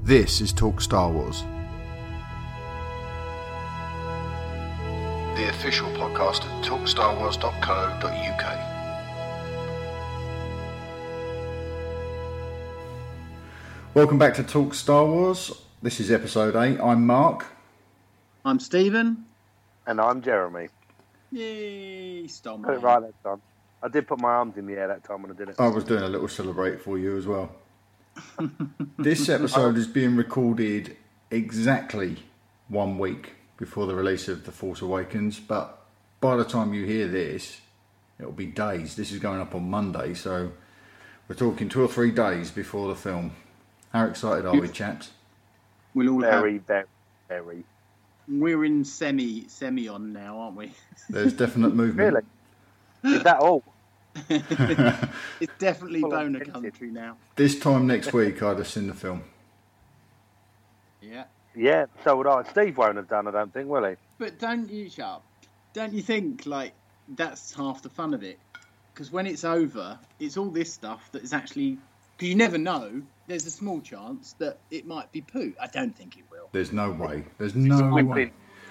This is Talk Star Wars, the official podcast at talkstarwars.co.uk. Welcome back to Talk Star Wars. This is episode 8. I'm Mark. I'm Stephen. And I'm Jeremy. Yay, stole Put it right that time. I did put my arms in the air that time when I did it. I was doing a little celebrate for you as well. This episode is being recorded exactly 1 week before the release of The Force Awakens, but by the time you hear this, it'll be days. This is going up on Monday, so we're talking 2 or 3 days before the film. How excited are we, chaps? We'll all very. We're in semi on now, aren't we? There's definite movement. Really? Is that all? It's definitely boner country now. This time next week, I'd have seen the film. Yeah. Yeah, so would I. Steve won't have done, I don't think, will he? But don't you think, like, that's half the fun of it? Because when it's over, it's all this stuff that is actually... Because you never know, there's a small chance that it might be poo. I don't think it will. There's no way. There's no way.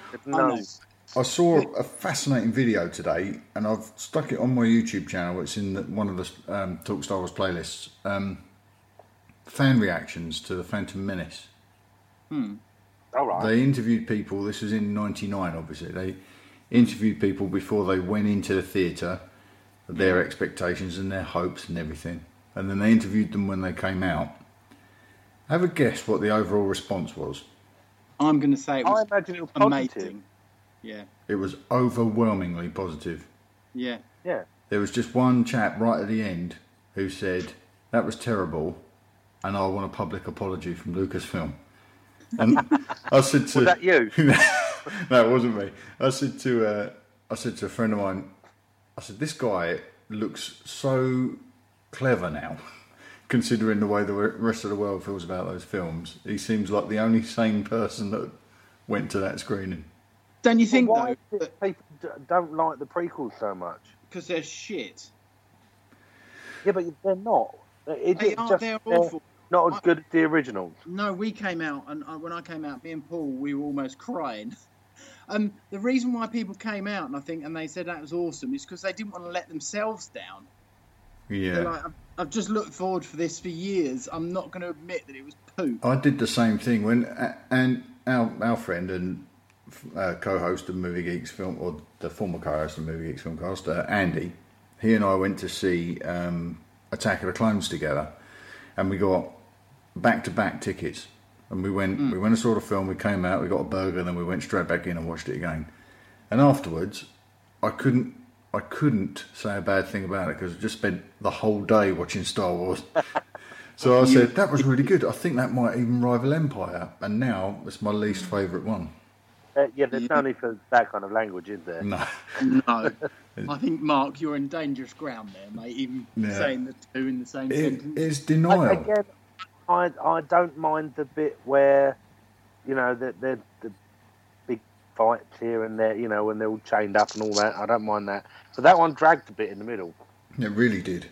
I saw a fascinating video today, and I've stuck it on my YouTube channel. It's in one of the Talk Star Wars playlists. Fan reactions to The Phantom Menace. All right. They interviewed people. This was in '99, obviously. They interviewed people before they went into the theatre, their expectations and their hopes and everything. And then they interviewed them when they came out. Have a guess what the overall response was. I'm going to say it was, I imagine it was positive. amazing. Yeah. It was overwhelmingly positive. Yeah. Yeah. There was just one chap right at the end who said, that was terrible, and I want a public apology from Lucasfilm. And I said to... Was that you? No, it wasn't me. I said to a friend of mine, I said, this guy looks so clever now, considering the way the rest of the world feels about those films. He seems like the only sane person that went to that screening. Don't you think, why though, that people don't like the prequels so much? because they're shit. Yeah, but they're not. They're awful. Not as good as the originals. No, we came out, and when I came out, me and Paul, we were almost crying. The reason why people came out, and they said that was awesome, is because they didn't want to let themselves down. Yeah. They're like, I've just looked forward for this for years. I'm not going to admit that it was poop. I did the same thing when, and our friend and co-host of Movie Geeks film, or the former co-host of Movie Geeks Filmcast, Andy, he and I went to see Attack of the Clones together, and we got back-to-back tickets, and we went and saw the film. We came out, we got a burger, and then we went straight back in and watched it again. And afterwards, I couldn't say a bad thing about it because I just spent the whole day watching Star Wars. So I said, that was really good. I think that might even rival Empire. And now it's my least favourite one. Yeah, there's no need for that kind of language, is there? No. No. I think, Mark, you're in dangerous ground there, mate, even saying the two in the same sentence. It's denial. Again, I don't mind the bit where, the big fights here and there, when they're all chained up and all that. I don't mind that. But that one dragged a bit in the middle. It really did.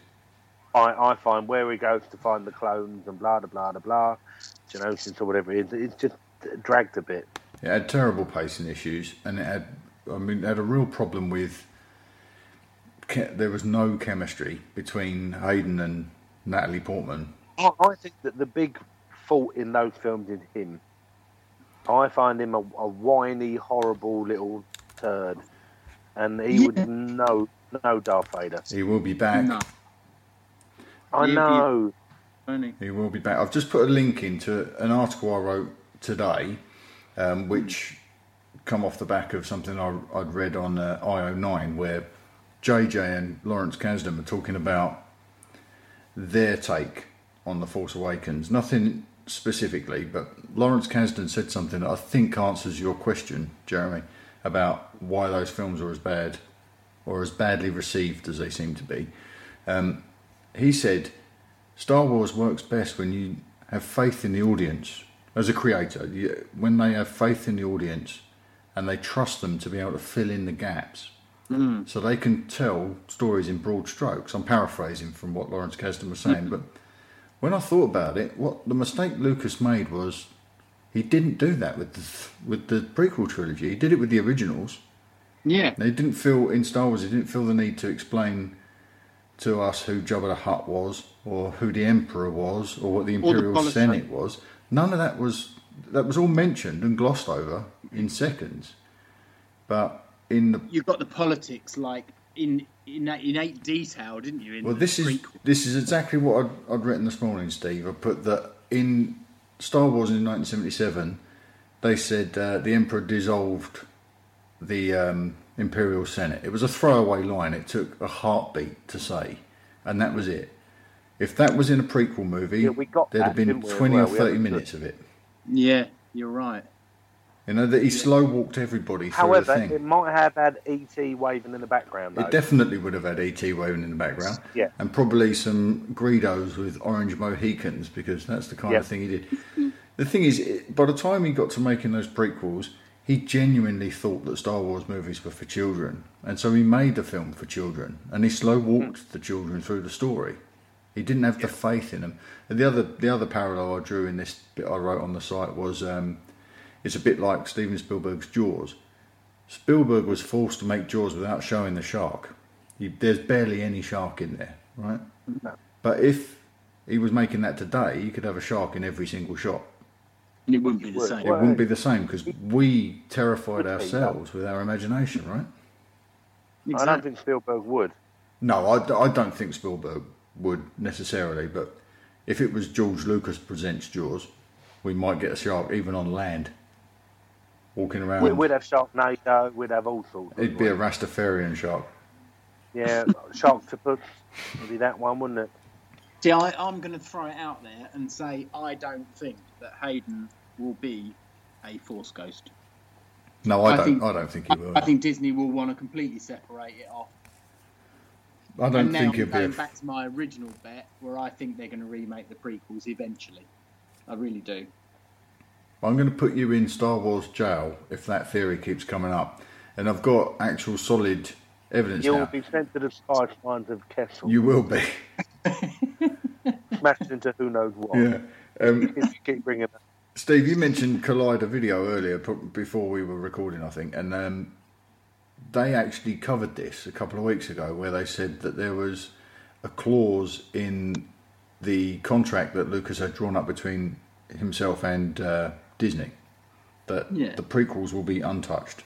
I find where he goes to find the clones and blah, blah, blah, blah, Geonosis or whatever it is, it's just dragged a bit. It had terrible pacing issues, and it had a real problem with... There was no chemistry between Hayden and Natalie Portman. I think that the big fault in those films is him. I find him a whiny, horrible little turd. And he would know Darth Vader. He will be back. No. I know. He will be back. I've just put a link into an article I wrote today, which come off the back of something I'd read on IO9, where JJ and Lawrence Kasdan are talking about their take on The Force Awakens. Nothing specifically, but Lawrence Kasdan said something that I think answers your question, Jeremy, about why those films are as bad or as badly received as they seem to be. He said, Star Wars works best when you have faith in the audience. As a creator, when they have faith in the audience and they trust them to be able to fill in the gaps. So they can tell stories in broad strokes. I'm paraphrasing from what Lawrence Kasdan was saying, but when I thought about it, what the mistake Lucas made was he didn't do that with the prequel trilogy. He did it with the originals. Yeah. They didn't feel in Star Wars. He didn't feel the need to explain to us who Jabba the Hutt was, or who the Emperor was, or what the Imperial Senate was. None of that was. That was all mentioned and glossed over in seconds. But in the you got the politics like in innate detail, didn't you? this is exactly what I'd written this morning, Steve. I put that in Star Wars in 1977. They said the Emperor dissolved the Imperial Senate. It was a throwaway line. It took a heartbeat to say, and that was it. If that was in a prequel movie, there'd have been 20 or 30 minutes of it. Yeah, you're right. You know, that he slow walked everybody through However, the thing. it might have had E.T. waving in the background, though. It definitely would have had E.T. waving in the background. Yeah. And probably some Greedos with orange Mohicans, because that's the kind of thing he did. The thing is, by the time he got to making those prequels, he genuinely thought that Star Wars movies were for children. And so he made the film for children. And he slow walked the children through the story. He didn't have the faith in them. And the other parallel I drew in this bit I wrote on the site was it's a bit like Steven Spielberg's Jaws. Spielberg was forced to make Jaws without showing the shark. There's barely any shark in there, right? No. But if he was making that today, you could have a shark in every single shot. And it wouldn't be the same. It wouldn't be the same because we terrified ourselves with our imagination, right? Exactly. I don't think Spielberg would. No, I don't think Spielberg would necessarily, but if it was George Lucas presents Jaws, we might get a shark even on land, walking around. We'd have Sharknado, we'd have all sorts. It'd be a Rastafarian shark. Yeah, Sharktopus would be that one, wouldn't it? See, I'm going to throw it out there and say I don't think that Hayden will be a Force ghost. No, I don't think he will. I think Disney will want to completely separate it off. I don't think he'll be. Going back to my original bet, where I think they're going to remake the prequels eventually. I really do. I'm going to put you in Star Wars jail if that theory keeps coming up, and I've got actual solid evidence now. You'll be sent to the Spice Mines of Kessel. You will be. Smashed into who knows what. Yeah. If you keep bringing that. Steve, you mentioned Collider Video earlier, before we were recording, I think, and they actually covered this a couple of weeks ago, where they said that there was a clause in the contract that Lucas had drawn up between himself and Disney that the prequels will be untouched.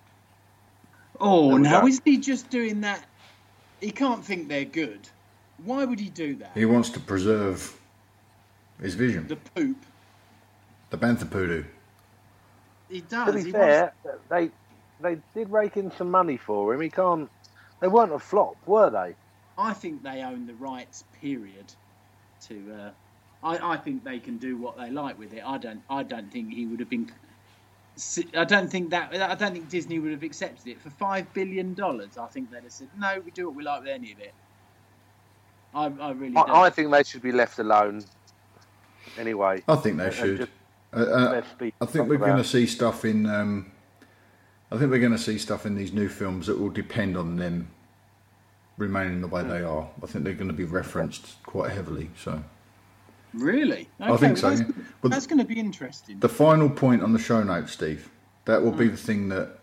Oh, now is he just doing that? He can't think they're good. Why would he do that? He wants to preserve his vision. The poop. The Bantha Poodoo. He does. To be fair, they did rake in some money for him. He can't. They weren't a flop, were they? I think they own the rights. Period. To. I think they can do what they like with it. I don't think he would have been. I don't think Disney would have accepted it for $5 billion. I think they'd have said no. We do what we like with any of it. I really don't. I think they should be left alone. Anyway, I think they should. I think we're going to see stuff in. I think we're going to see stuff in these new films that will depend on them remaining the way they are. I think they're going to be referenced quite heavily. So. Really? Okay, I think so. That's going to be interesting. The final point on the show notes, Steve. That will be the thing that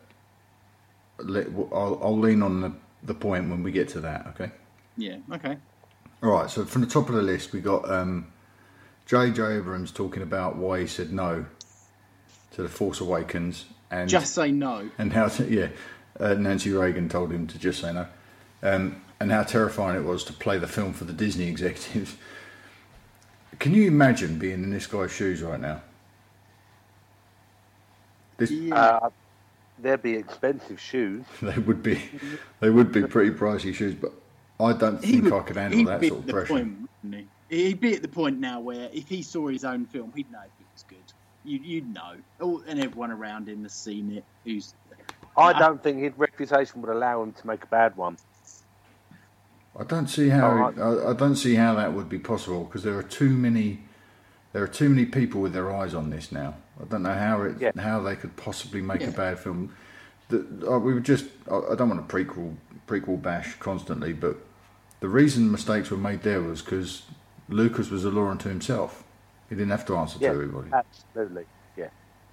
I'll lean on the point when we get to that. Okay. Yeah. Okay. All right. So from the top of the list, we got J.J. Abrams talking about why he said no to The Force Awakens, and just say no. And how Nancy Reagan told him to just say no, and how terrifying it was to play the film for the Disney executives. Can you imagine being in this guy's shoes right now? They'd be expensive shoes. They would be pretty pricey shoes, but I don't think I could handle that sort of pressure. He'd be at the point now where if he saw his own film, he'd know if it was good. You'd know, and everyone around him has seen it. I don't think his reputation would allow him to make a bad one. I don't see how that would be possible, because there are too many people with their eyes on this now. I don't know how they could possibly make a bad film. I don't want to prequel bash constantly, but the reason mistakes were made there was because Lucas was a law unto himself. He didn't have to answer to everybody. Absolutely. Yeah.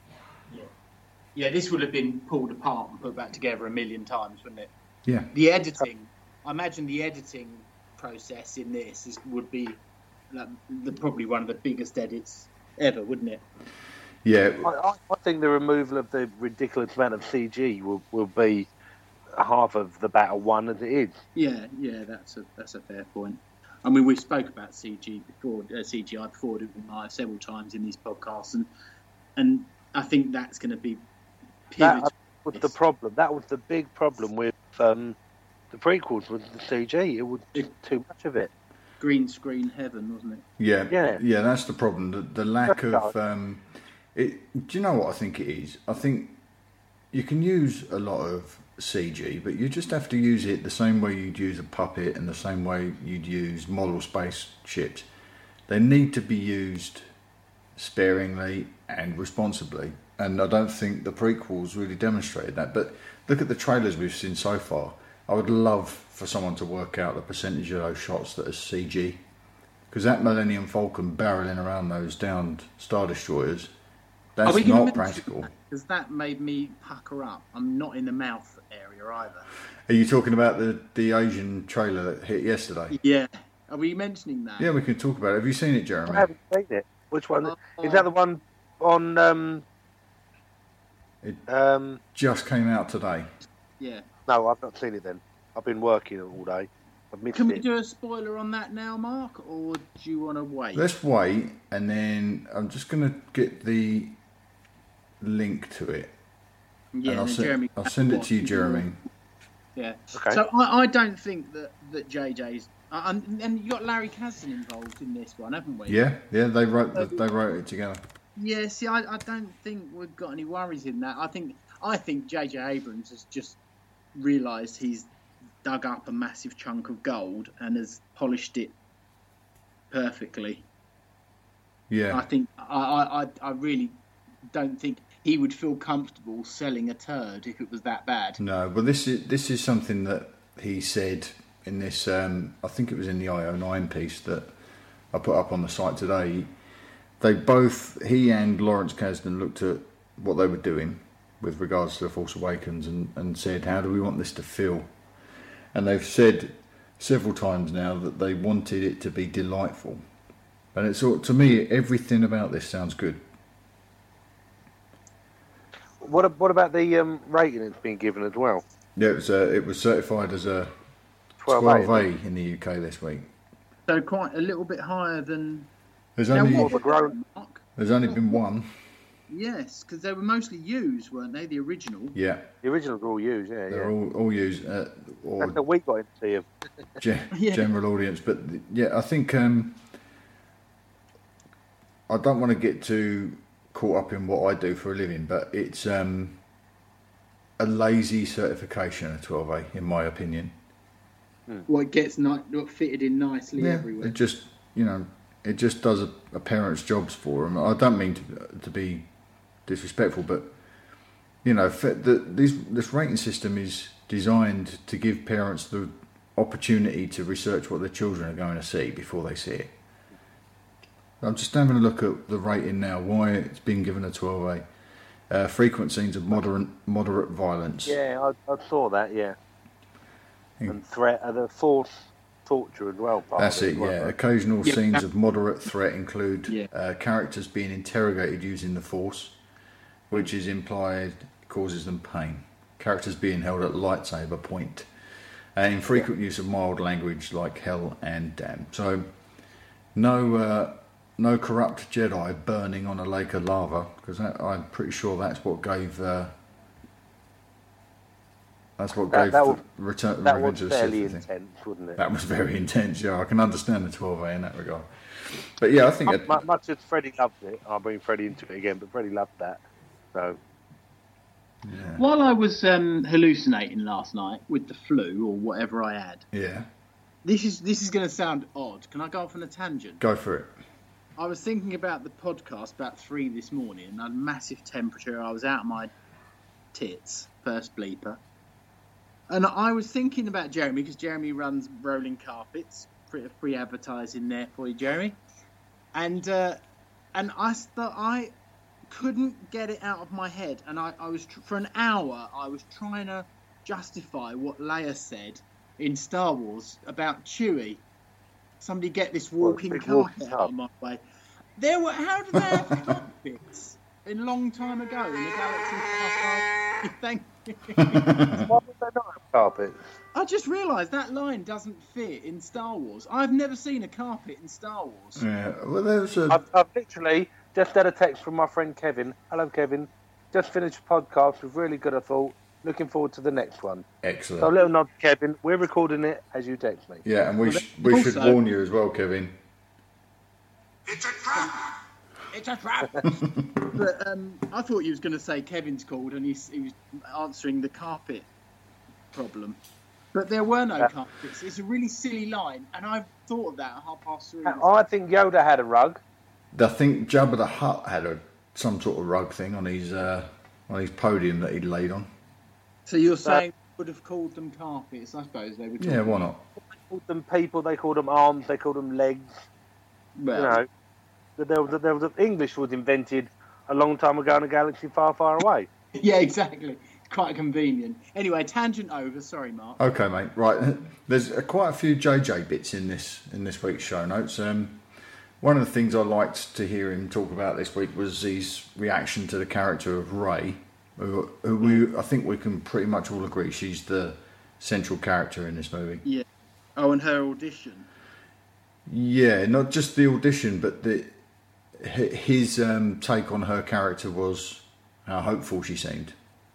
Yeah, this would have been pulled apart and put back together a million times, wouldn't it? Yeah. The editing, I imagine the editing process in this would be probably one of the biggest edits ever, wouldn't it? Yeah. I think the removal of the ridiculous amount of CG will be half of the battle won as it is. Yeah, that's a fair point. I mean, we spoke about CGI before, didn't we, several times in these podcasts, and I think that's going to be pivotal. That was the problem. That was the big problem with the prequels with the CG. It was too much of it. Green screen heaven, wasn't it? Yeah. That's the problem. The lack of do you know what I think it is? I think you can use a lot of CG, but you just have to use it the same way you'd use a puppet and the same way you'd use model spaceships. They need to be used sparingly and responsibly, and I don't think the prequels really demonstrated that. But look at the trailers we've seen so far. I would love for someone to work out the percentage of those shots that are CG, because that Millennium Falcon barreling around those downed Star Destroyers, that's not practical. Because that made me pucker up. I'm not in the mouth area either. Are you talking about the Asian trailer that hit yesterday? Yeah. Are we mentioning that? Yeah, we can talk about it. Have you seen it, Jeremy? I haven't seen it. Which one? Is that the one on... It just came out today. Yeah. No, I've not seen it then. I've been working all day. I've missed Can we it. do a spoiler on that now, Mark? Or do you want to wait? Let's wait, and then I'm just going to get the link to it. Yeah, and Jeremy, I'll send it to you, Jeremy. Yeah. Okay. So I don't think that JJ's... and you got Larry Kasdan involved in this one, haven't we? Yeah, they wrote it together. Yeah, see, I don't think we've got any worries in that. I think JJ Abrams has just realised he's dug up a massive chunk of gold and has polished it perfectly. Yeah. I think I really don't think he would feel comfortable selling a turd if it was that bad. No, but this is something that he said in this. I think it was in the IO9 piece that I put up on the site today. He and Lawrence Kasdan looked at what they were doing with regards to The Force Awakens and said, how do we want this to feel? And they've said several times now that they wanted it to be delightful. And it's to me, everything about this sounds good. What about the rating it's been given as well? Yeah, it was certified as a 12A in the UK this week. So quite a little bit higher than... There's only been one. Yes, because they were mostly used, weren't they? The original. Yeah. The originals are all used, yeah. They're all used. That's the we got into general audience. But yeah, I think I don't want to get too caught up in what I do for a living, but it's a lazy certification of 12A, in my opinion. Well, it gets not fitted in nicely everywhere. It just, it just does a parent's jobs for them. I don't mean to be disrespectful, but this rating system is designed to give parents the opportunity to research what their children are going to see before they see it. I'm just having a look at the rating now, why it's been given a 12A. Frequent scenes of moderate violence. Yeah, I saw that, yeah. And threat of the force torture as well. That's it, yeah. Occasional scenes of moderate threat include characters being interrogated using the force, which is implied causes them pain. Characters being held at lightsaber point. And infrequent use of mild language like hell and damn. So, no corrupt Jedi burning on a lake of lava, because I'm pretty sure that's what gave... Revenge of the Sith. That was fairly intense, wasn't it? That was very intense, yeah. I can understand the 12A in that regard. But yeah, I think... Much as Freddie loved it, I'll bring Freddie into it again, but Freddie loved that. So... Yeah. While I was hallucinating last night with the flu or whatever I had... Yeah. This is going to sound odd. Can I go off on a tangent? Go for it. I was thinking about the podcast about 3 this morning, and I had a massive temperature. I was out of my tits, first bleeper. And I was thinking about Jeremy, because Jeremy runs rolling carpets, free advertising there for you, Jeremy. And I couldn't get it out of my head, and I was for an hour I was trying to justify what Leia said in Star Wars about Chewie. Somebody get this walking carpet out of my way. How did they have carpets a long time ago in the galaxy far? Thank you. Why would they not have carpets? I just realised that line doesn't fit in Star Wars. I've never seen a carpet in Star Wars. Yeah, well, there's a. I've literally just had a text from my friend Kevin. Hello, Kevin. Just finished a podcast. It was really good, I thought. Looking forward to the next one. Excellent. So a little nod to Kevin. We're recording it as you text me. Yeah, and we should warn you as well, Kevin. It's a trap! It's a trap! But I thought you was going to say Kevin's called and he was answering the carpet problem. But there were no carpets. It's a really silly line, and I've thought of that at 3:30. I think Yoda had a rug. I think Jabba the Hutt had some sort of rug thing on his podium that he'd laid on. So you're saying would have called them carpets? I suppose they would. Yeah, why not? They called them people. They called them arms. They called them legs. Well, there was English was invented a long time ago in a galaxy far, far away. Yeah, exactly. It's quite convenient. Anyway, tangent over. Sorry, Mark. Okay, mate. Right, there's quite a few JJ bits in this week's show notes. One of the things I liked to hear him talk about this week was his reaction to the character of Rey, who I think we can pretty much all agree she's the central character in this movie. Yeah. Oh, and her audition. Yeah, not just the audition, but his take on her character was how hopeful she seemed.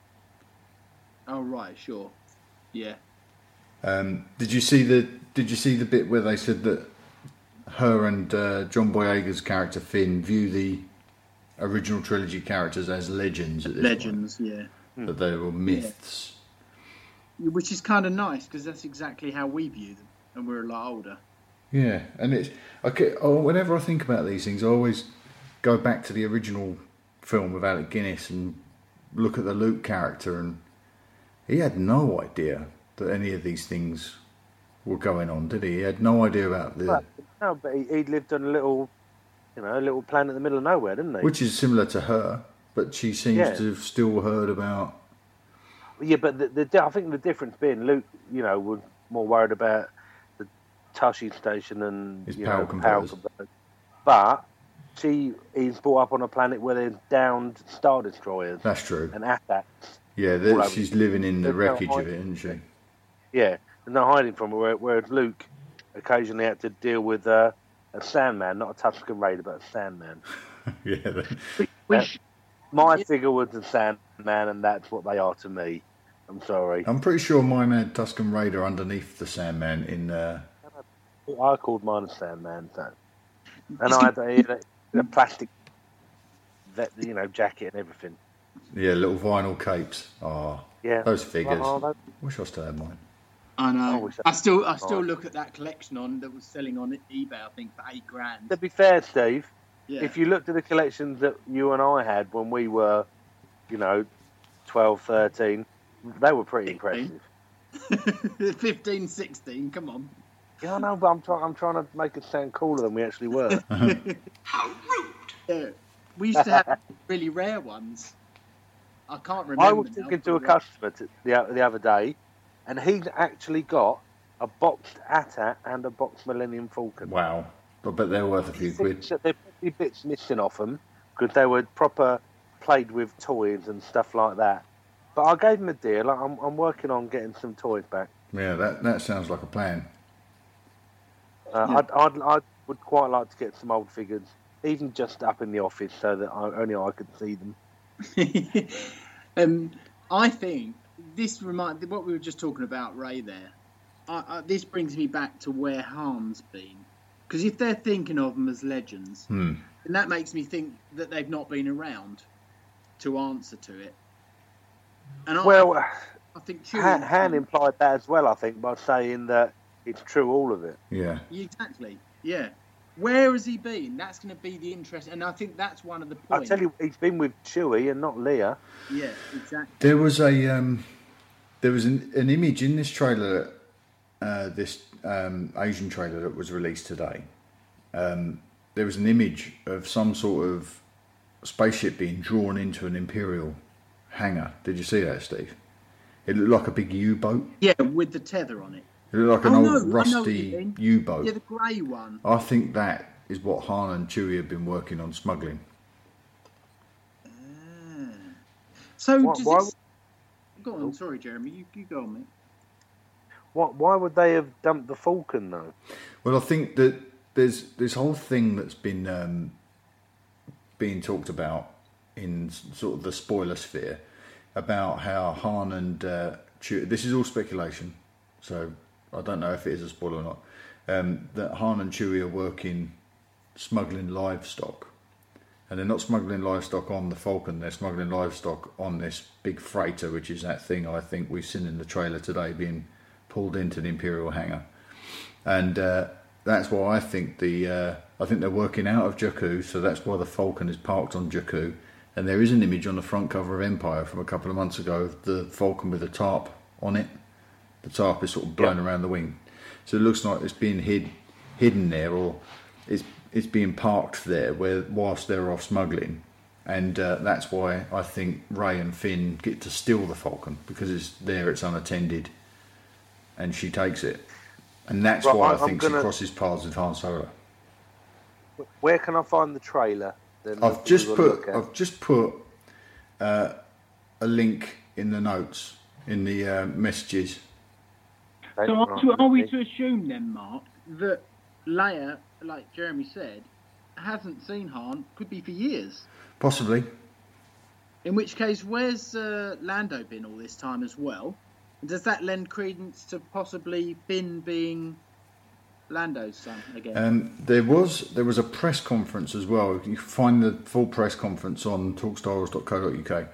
Oh right, sure. Yeah. Did you see the bit where they said that her and John Boyega's character Finn view the original trilogy characters as legends at this Legends, point? yeah. That they were myths. Yeah. Which is kind of nice because that's exactly how we view them, and we're a lot older. Yeah, and it's okay. Whenever I think about these things, I always go back to the original film with Alec Guinness and look at the Luke character, and he had no idea that any of these things were going on, did he? He had no idea about the. No, but he lived on a little planet in the middle of nowhere, didn't he? Which is similar to her, but she seems to have still heard about. Yeah, but I think the difference being Luke, was more worried about the Tushy station and His power converters. But he's brought up on a planet where there's downed Star Destroyers. That's true. And attacks. Yeah, she's living in the wreckage of it, isn't she? Yeah, and not hiding from her, whereas Luke occasionally had to deal with a Sandman, not a Tusken Raider, but a Sandman. Yeah. My figure was a Sandman, and that's what they are to me. I'm sorry. I'm pretty sure mine had Tusken Raider underneath the Sandman in. I called mine a Sandman, and I had a plastic, jacket and everything. Yeah, little vinyl capes. Oh, yeah. Those figures. Wish I still had mine. I know. I still look at that collection that was selling on eBay. I think for $8,000. To be fair, Steve, yeah. If you looked at the collections that you and I had when we were, 12, 13, they were pretty impressive. 15, 16. Come on. Yeah, I know, but I'm trying to make it sound cooler than we actually were. How rude! Yeah. We used to have really rare ones. I can't remember. I was talking to a customer the other day, and he's actually got a boxed AT-AT and a boxed Millennium Falcon. Wow. I bet they're worth a few quid. There are probably bits missing off them, because they were proper played with toys and stuff like that. But I gave him a deal. I'm working on getting some toys back. Yeah, that sounds like a plan. I would quite like to get some old figures, even just up in the office, so that only I could see them. I think this reminds what we were just talking about, Rey. There, this brings me back to where Han's been, because if they're thinking of them as legends, then that makes me think that they've not been around to answer to it. And I think Han implied that as well. I think by saying that it's true, all of it. Yeah. Exactly. Yeah. Where has he been? That's going to be the interest, and I think that's one of the points. I tell you, he's been with Chewie and not Leia. Yeah, exactly. There was an image in this trailer this Asian trailer that was released today, there was an image of some sort of spaceship being drawn into an Imperial hangar. Did you see that, Steve? It looked like a big U-boat. Yeah, with the tether on it. It looked like an Oh, old no, I know what you rusty mean. U-boat. Yeah, the grey one. I think that is what Han and Chewie have been working on smuggling. So Why- does why this... Go on, sorry, Jeremy. You go on, mate. Why would they have dumped the Falcon though? Well, I think that there's this whole thing that's been being talked about in sort of the spoiler sphere about how Han and Chewie, this is all speculation, so I don't know if it is a spoiler or not, that Han and Chewie are working smuggling livestock. And they're not smuggling livestock on the Falcon, they're smuggling livestock on this big freighter, which is that thing I think we've seen in the trailer today being pulled into the Imperial hangar. And that's why I think they're working out of Jakku, so that's why the Falcon is parked on Jakku. And there is an image on the front cover of Empire from a couple of months ago of the Falcon with a tarp on it. The tarp is sort of blown around the wing. So it looks like it's being hidden there, or it's being parked there whilst they're off smuggling. And that's why I think Rey and Finn get to steal the Falcon, because it's unattended, and she takes it. And that's why I think she crosses paths with Han Solo. Where can I find the trailer? Then I've just put a link in the notes, in the messages. Okay, So right, are we okay. to assume then, Mark, that Leia, like Jeremy said, hasn't seen Han, could be for years? Possibly. In which case, where's Lando been all this time as well? And does that lend credence to possibly Finn being Lando's son again? There was a press conference as well. You can find the full press conference on talkstarwars.co.uk,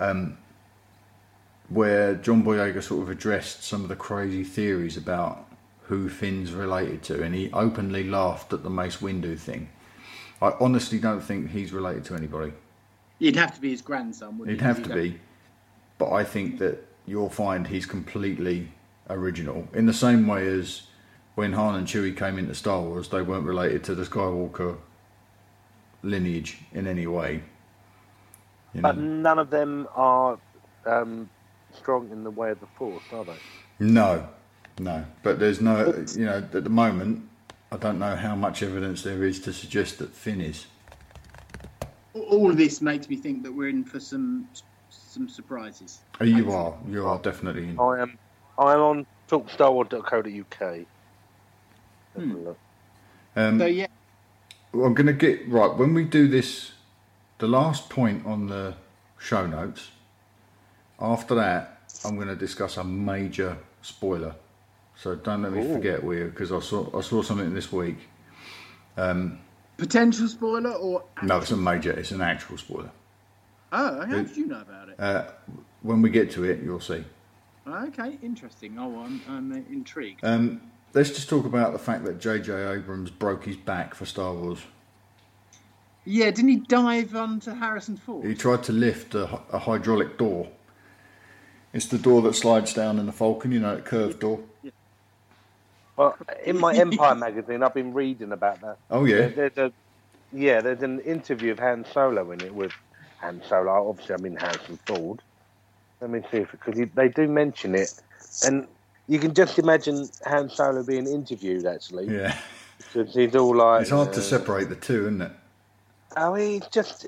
where John Boyega sort of addressed some of the crazy theories about who Finn's related to, and he openly laughed at the Mace Windu thing. I honestly don't think he's related to anybody. He'd have to be his grandson, wouldn't He'd have to be, but I think that you'll find he's completely original, in the same way as when Han and Chewie came into Star Wars, they weren't related to the Skywalker lineage in any way. You But know? none of them are strong in the way of the Force, are they? No. But there's no, at the moment, I don't know how much evidence there is to suggest that Finn is. All of this makes me think that we're in for some surprises. Oh, you are definitely in. I am on talkstarwars.co.uk. Have a look. So yeah, Well, I'm going to get right when we do this. The last point on the show notes. After that, I'm going to discuss a major spoiler. So don't let me forget, because I saw something this week. potential spoiler or No, it's it's an actual spoiler. Oh, how did you know about it? When we get to it, you'll see. Okay, interesting. Oh, I'm intrigued. Let's just talk about the fact that J.J. Abrams broke his back for Star Wars. Yeah, didn't he dive onto Harrison Ford? He tried to lift a hydraulic door. It's the door that slides down in the Falcon, a curved door. Well, in my Empire magazine, I've been reading about that. Oh, yeah. There's an interview of Han Solo in it with Han Solo. Obviously, I mean Harrison Ford. Let me see because they do mention it, and you can just imagine Han Solo being interviewed. Actually, Yeah. because he's all like. It's hard to separate the two, isn't it? I mean,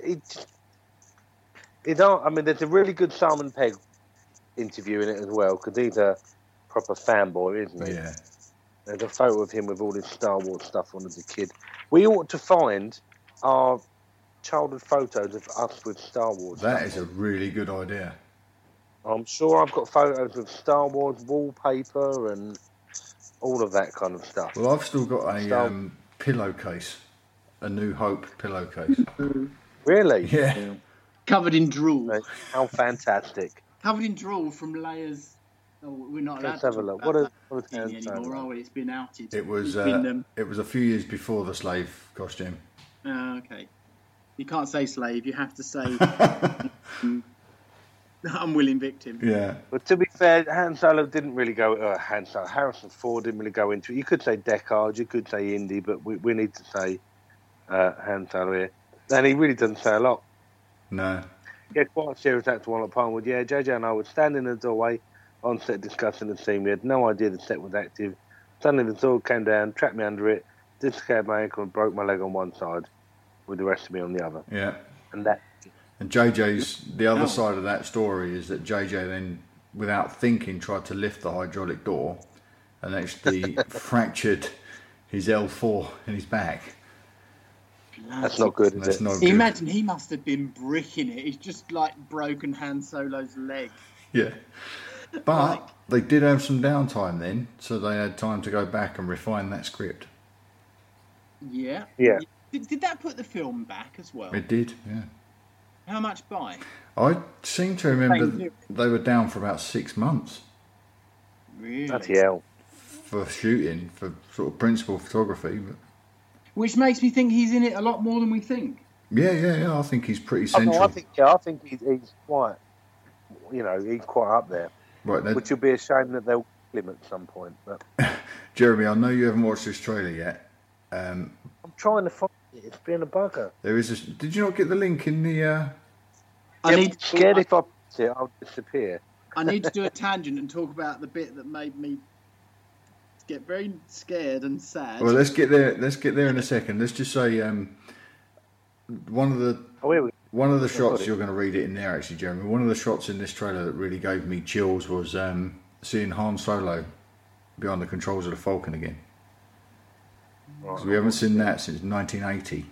I mean, there's a really good Simon Pegg interview in it as well because he's a proper fanboy, isn't he? Yeah. There's a photo of him with all his Star Wars stuff on as a kid. We ought to find our childhood photos of us with Star Wars. That is a really good idea. I'm sure I've got photos of Star Wars wallpaper and all of that kind of stuff. Well, I've still got a pillowcase, a New Hope pillowcase. Really? Yeah. Covered in drool. How fantastic. Covered in drool from Leia's. Oh, we're not allowed Let's to have a talk look. about What is that Han anymore, Solo? are we? It's been outed. It was It's been, it was a few years before the slave costume. okay. You can't say slave. You have to say unwilling victim. Yeah. But to be fair, Han Solo didn't really go. Harrison Ford didn't really go into it. You could say Deckard, you could say Indy, but we need to say Han Solo here. And he really doesn't say a lot. No. Yeah, quite a serious actor, one like Palmer would. Yeah, JJ and I would stand in the doorway on set discussing the scene. We had no idea the set was active. Suddenly the door came down, trapped me under it, dislocated my ankle and broke my leg on one side, with the rest of me on the other. Yeah. And that. And JJ's, the other side of that story is that JJ then, without thinking, tried to lift the hydraulic door and actually fractured his L4 in his back. That's not good, is That's it? not good. Imagine he must have been bricking it. He's just like broken Han Solo's leg. Yeah. But they did have some downtime then, so they had time to go back and refine that script. Yeah. Yeah. Did that put the film back as well? It did, yeah. How much by? I seem to remember Same here. they were down for about 6 months Really? Bloody hell. for shooting, for sort of principal photography. But Which makes me think he's in it a lot more than we think. yeah, I think he's pretty Oh, central. no, I think he's quite, he's quite up there. Right, now, Which would be a shame that they'll kill him at some point. But Jeremy, I know you haven't watched this trailer yet. I'm trying to find it. It's been a bugger. There is a. Did you not get the link in the? I need Scared if I put it, I'll disappear. I need to do a tangent and talk about the bit that made me get very scared and sad. Well, let's get there. Let's get there in a second. Let's just say one of the Oh, here we one of the shots got it. you're going to read it in there, actually, Jeremy. One of the shots in this trailer that really gave me chills was seeing Han Solo behind the controls of the Falcon again. So we haven't seen that since 1980.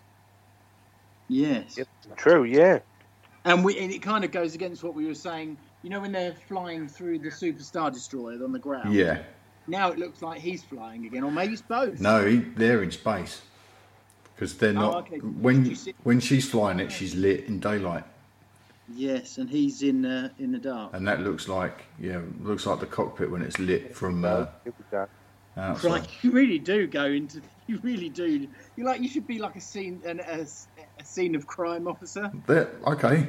Yes. Yep. True, yeah. And it kind of goes against what we were saying. You know when they're flying through the Super Star Destroyer on the ground? Yeah. Now it looks like he's flying again, or maybe it's both. No, they're in space because they're not. okay. Did you When see- she's flying it, she's lit in daylight, Yes, and he's in the dark. and that looks like the cockpit when it's lit from Here we go. outside. Right, you really do go into. You really do. You should be like a scene of crime officer. Okay,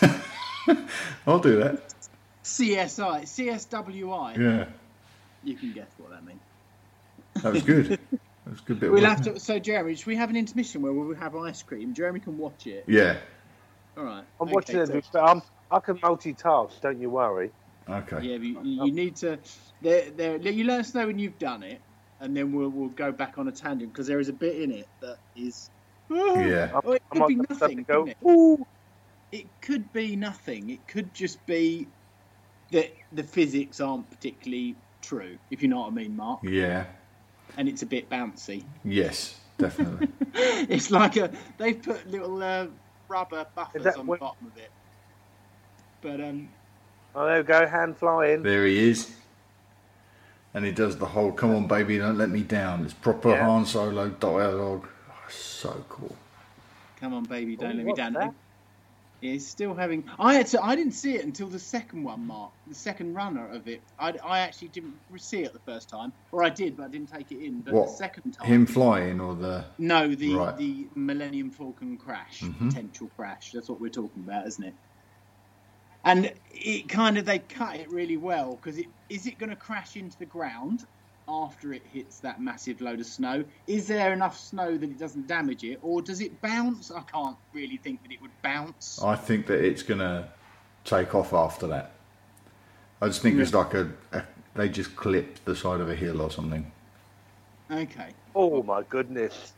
I'll do that. CSI, CSWI. Yeah, You can guess what that means. that was good. That was a good bit. We'll wasn't have it? to. So, Jeremy, should we have an intermission where we'll have ice cream? Jeremy can watch it. Yeah. All right. I'm watching Okay, it, but I can multitask, don't you worry. Okay. Yeah, but you need to. You let us know when you've done it, and then we'll go back on a tangent because there is a bit in it that is. Yeah. Oh, it could I be might have to nothing. go, Couldn't it? "Ooh." It could be nothing. It could just be that the physics aren't particularly true, if you know what I mean, Mark. Yeah. And it's a bit bouncy. Yes, definitely. It's like they've put little rubber buffers that on what- the bottom of it. But Oh, there we go, hand flying. There he is. And he does the whole "come on, baby, don't let me down." It's proper Yeah. Han Solo dialogue. Oh, so cool. come on, baby, don't Oh, let me what's down. that? It's still having. I didn't see it until the second one, Mark. The second runner of it. I actually didn't see it the first time, or I did, but I didn't take it in. But What? the second time, Him flying or the? no, Right. Mm-hmm. the Millennium Falcon crash, potential crash. That's what we're talking about, isn't it? And it kind of they cut it really well because is it going to crash into the ground after it hits that massive load of snow? Is there enough snow that it doesn't damage it, or does it bounce? I can't really think that it would bounce. I think that it's gonna take off after that. I just think it's like they just clipped the side of a hill or something. Okay. Oh my goodness.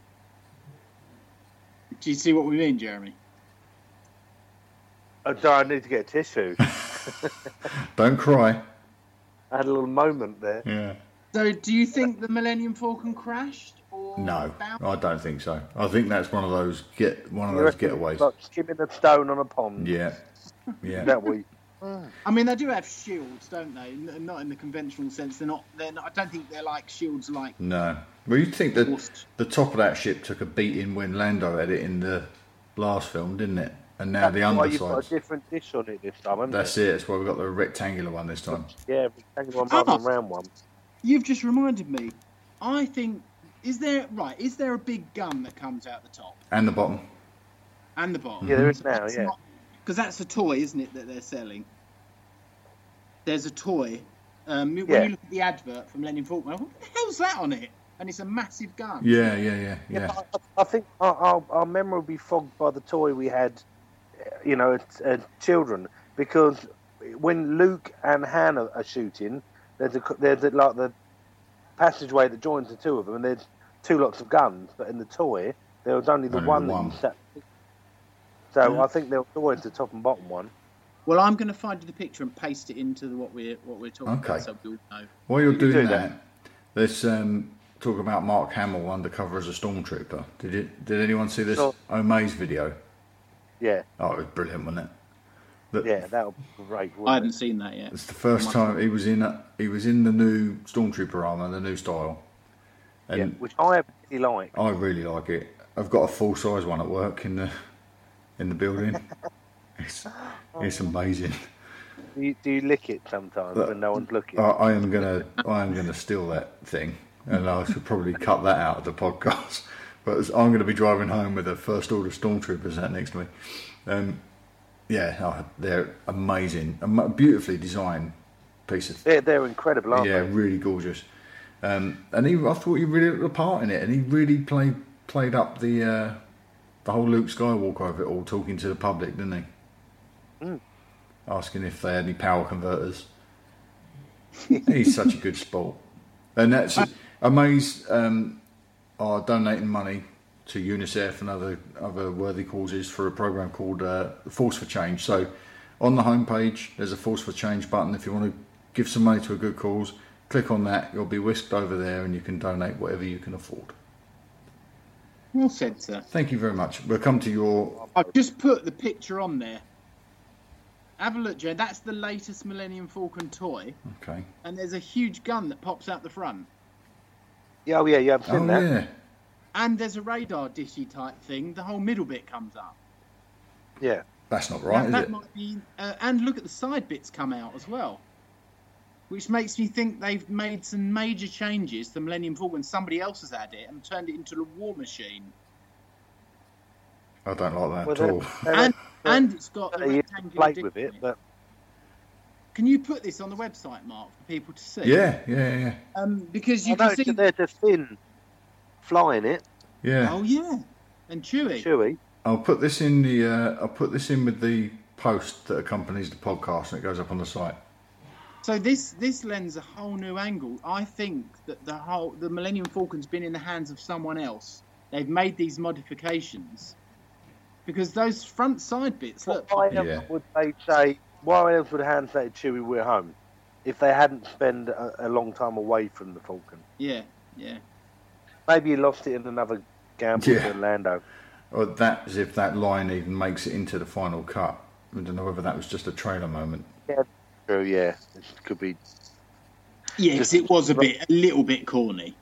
Do you see what we mean, Jeremy? Oh, I need to get a tissue. Don't cry. I had a little moment there. Yeah. So, do you think the Millennium Falcon crashed or No, bounced? I don't think so. I think that's one of those getaways. Like skimming a stone on a pond. Yeah. Yeah. That we. I mean, they do have shields, don't they? Not in the conventional sense. They're not. I don't think they're like shields like. No. Well, you'd think that Forced. the top of that ship took a beating when Lando had it in the last film, didn't it? And now the That's why you've got a undersides. different dish on it this time, haven't That's it. That's why we've got the rectangular one this time. you? Yeah, rectangular one rather than Ah. round one. You've just reminded me. I think is there a big gun that comes out the top And the bottom. and the bottom? Yeah, there is now, That's yeah. not- because that's a toy, isn't it, that they're selling? There's a toy. When you Yeah. look at the advert from Millennium Falcon, what the hell's that on it? And it's a massive gun. Yeah. I think our memory will be fogged by the toy we had, as children, because when Luke and Hannah are shooting, there's like the passageway that joins the two of them, and there's two lots of guns, but in the toy there was only the one that you sat. So Yeah. I think there was always the top and bottom one. Well, I'm going to find you the picture and paste it into what we're talking Okay. about, so we all know. While you're You can doing do that, let's talk about Mark Hamill undercover as a stormtrooper. Did anyone see this Sure. Omaze video? Yeah, Oh, it was brilliant, wasn't it? yeah, that would be great. I haven't seen that yet. It's the first time he was in the new stormtrooper armor, the new style, and Yeah, which I really like. I really like it. I've got a full size one at work in the building. It's amazing. Do you lick it sometimes when no one's looking? I am gonna steal that thing, and I should probably cut that out of the podcast. But I'm going to be driving home with the First Order stormtroopers sat next to me. They're amazing, beautifully designed piece of. They're incredible, aren't Yeah, they? really gorgeous. And I thought he really looked the part in it, and he really played up the whole Luke Skywalker of it all, talking to the public, didn't he? Asking if they had any power converters. He's such a good sport. And that's Amaze are donating money to UNICEF and other worthy causes for a program called Force for Change. So on the homepage, there's a Force for Change button. If you want to give some money to a good cause, click on that. You'll be whisked over there, and you can donate whatever you can afford. Well said, sir. Thank you very much. We'll come to your. I've just put the picture on there. Have a look, Joe. That's the latest Millennium Falcon toy, Okay. and there's a huge gun that pops out the front. Yeah, you haven't Oh seen that? yeah. And there's a radar dishy type thing. The whole middle bit comes up. Yeah. That's not right, is that it? might be. And look at the side bits come out as well, which makes me think they've made some major changes to Millennium Falcon. Somebody else has had it and turned it into a war machine. I don't like that Well, at all. And it's got the you rectangular play dick with in it, but Can you put this on the website, Mark, for people to see? Yeah. Because I you know can see. they're just thin, flying it, Yeah. Oh yeah, and Chewy. chewy. I'll put this in with the post that accompanies the podcast, and it goes up on the site. So this lends a whole new angle. I think that the Millennium Falcon's been in the hands of someone else. They've made these modifications because those front side bits. Look, Why Yeah. else would they say? Why else would Han say to Chewie, "We're home"? If they hadn't spent a long time away from the Falcon, yeah. maybe he lost it in another gamble Yeah. to Lando. Or that as if that line even makes it into the final cut. I don't know whether that was just a trailer moment. True, yeah, it could be. Yes, it was a little bit corny.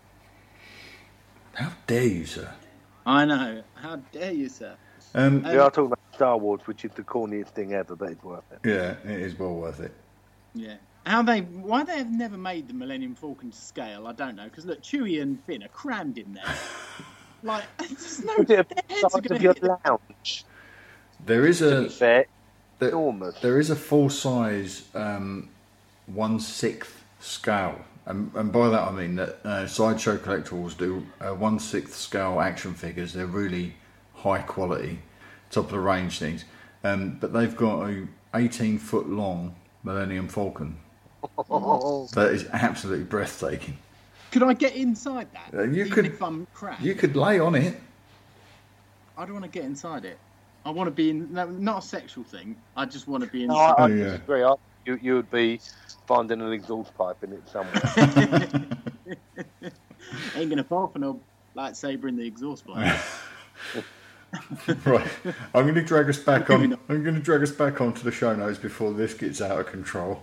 How dare you, sir? I know. How dare you, sir? We are talking about Star Wars, which is the corniest thing ever, but it's worth it. Yeah, it is well worth it. Yeah. Why they have never made the Millennium Falcon to scale, I don't know. Because look, Chewie and Finn are crammed in there. Like, there's no. Is it their the heads are size gonna of your hit the- lounge? There is To be a fair, there, enormous. there is a full size 1/6 scale, and by that I mean that Sideshow Collectibles do 1/6 scale action figures. They're really high quality, top of the range things. But they've got a 18-foot long Millennium Falcon that is absolutely breathtaking. Could I get inside that? You Even could- if I'm crammed. You could lay on it. I don't want to get inside it. I want to be in. No, not a sexual thing. I just want to be No, inside. I yeah. disagree. You would be finding an exhaust pipe in it somewhere. Ain't gonna fall for no lightsaber in the exhaust pipe. Right, I'm going to drag us back on. I'm going to drag us back onto the show notes before this gets out of control.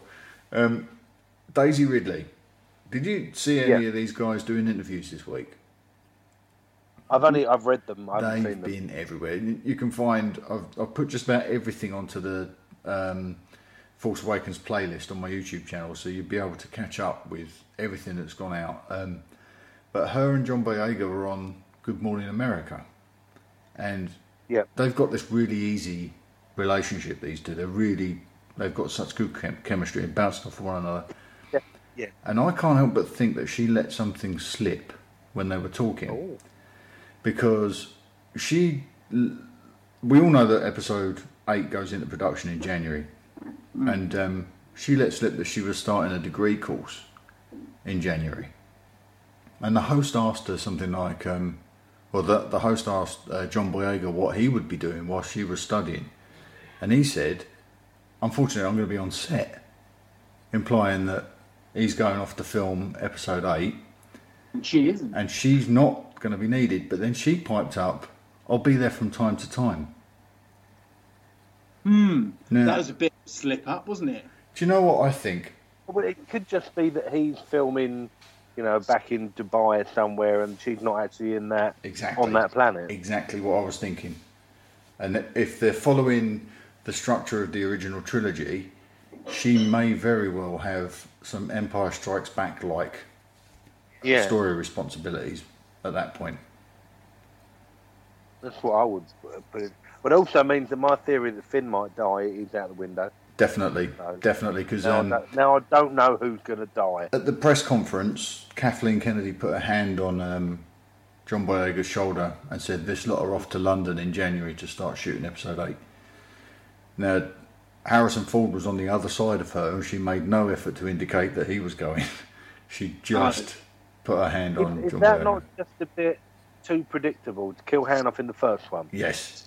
Daisy Ridley, did you see any Yeah. of these guys doing interviews this week? I've read them. I haven't They've seen them. been everywhere. You can find. I've put just about everything onto the Force Awakens playlist on my YouTube channel, so you'll be able to catch up with everything that's gone out. But her and John Boyega were on Good Morning America, and Yeah. they've got this really easy relationship, these two. They've got such good chemistry and bouncing off one another. Yeah. And I can't help but think that she let something slip when they were talking. Oh. Because we all know that episode 8 goes into production in January. And she let slip that she was starting a degree course in January. And the host asked her something like, the host asked John Boyega what he would be doing while she was studying. And he said, unfortunately, I'm going to be on set, implying that he's going off to film episode 8. And she isn't. And she's not going to be needed. But then she piped up, I'll be there from time to time. Now, That was a bit of a slip up, wasn't it? do you know what I think? Well, it could just be that he's filming, back in Dubai somewhere, and she's not actually in that Exactly. on that planet. Exactly what I was thinking. And if they're following the structure of the original trilogy, she may very well have some Empire Strikes Back like Yeah, story responsibilities at that point. that's what I would put it. But it also means that my theory that Finn might die is out the window. Definitely, No. definitely, because Now I don't know who's going to die. at the press conference, Kathleen Kennedy put her hand on John Boyega's shoulder and said, "This lot are off to London in January to start shooting episode 8." Now, Harrison Ford was on the other side of her, and she made no effort to indicate that he was going. She just put her hand on Is John that Boyega. not just a bit too predictable to kill Hanoff in the first one? Yes.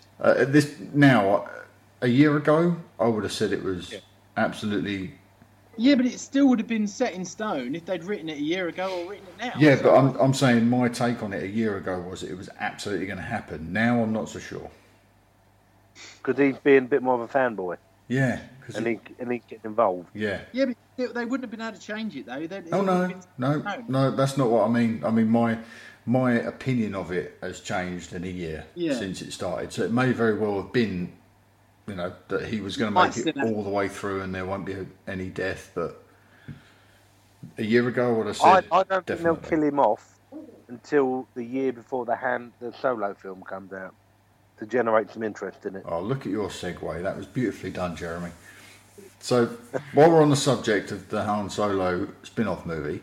A year ago, I would have said it was absolutely. Yeah, but it still would have been set in stone if they'd written it a year ago or written it now. Yeah, but I'm saying my take on it a year ago was it was absolutely going to happen. Now I'm not so sure. Because he's being a bit more of a fanboy, Yeah. and he's getting involved. Yeah. Yeah, but they wouldn't have been able to change it, though. Oh no, that's not what I mean. I mean my opinion of it has changed in a year since it started. So it may very well have been, that he was going to make it all the way through and there won't be any death. But a year ago, I would have said I don't think they'll definitely. kill him off until the year before the Solo film comes out to generate some interest in it. Oh, look at your segue. That was beautifully done, Jeremy. So, while we're on the subject of the Han Solo spin-off movie,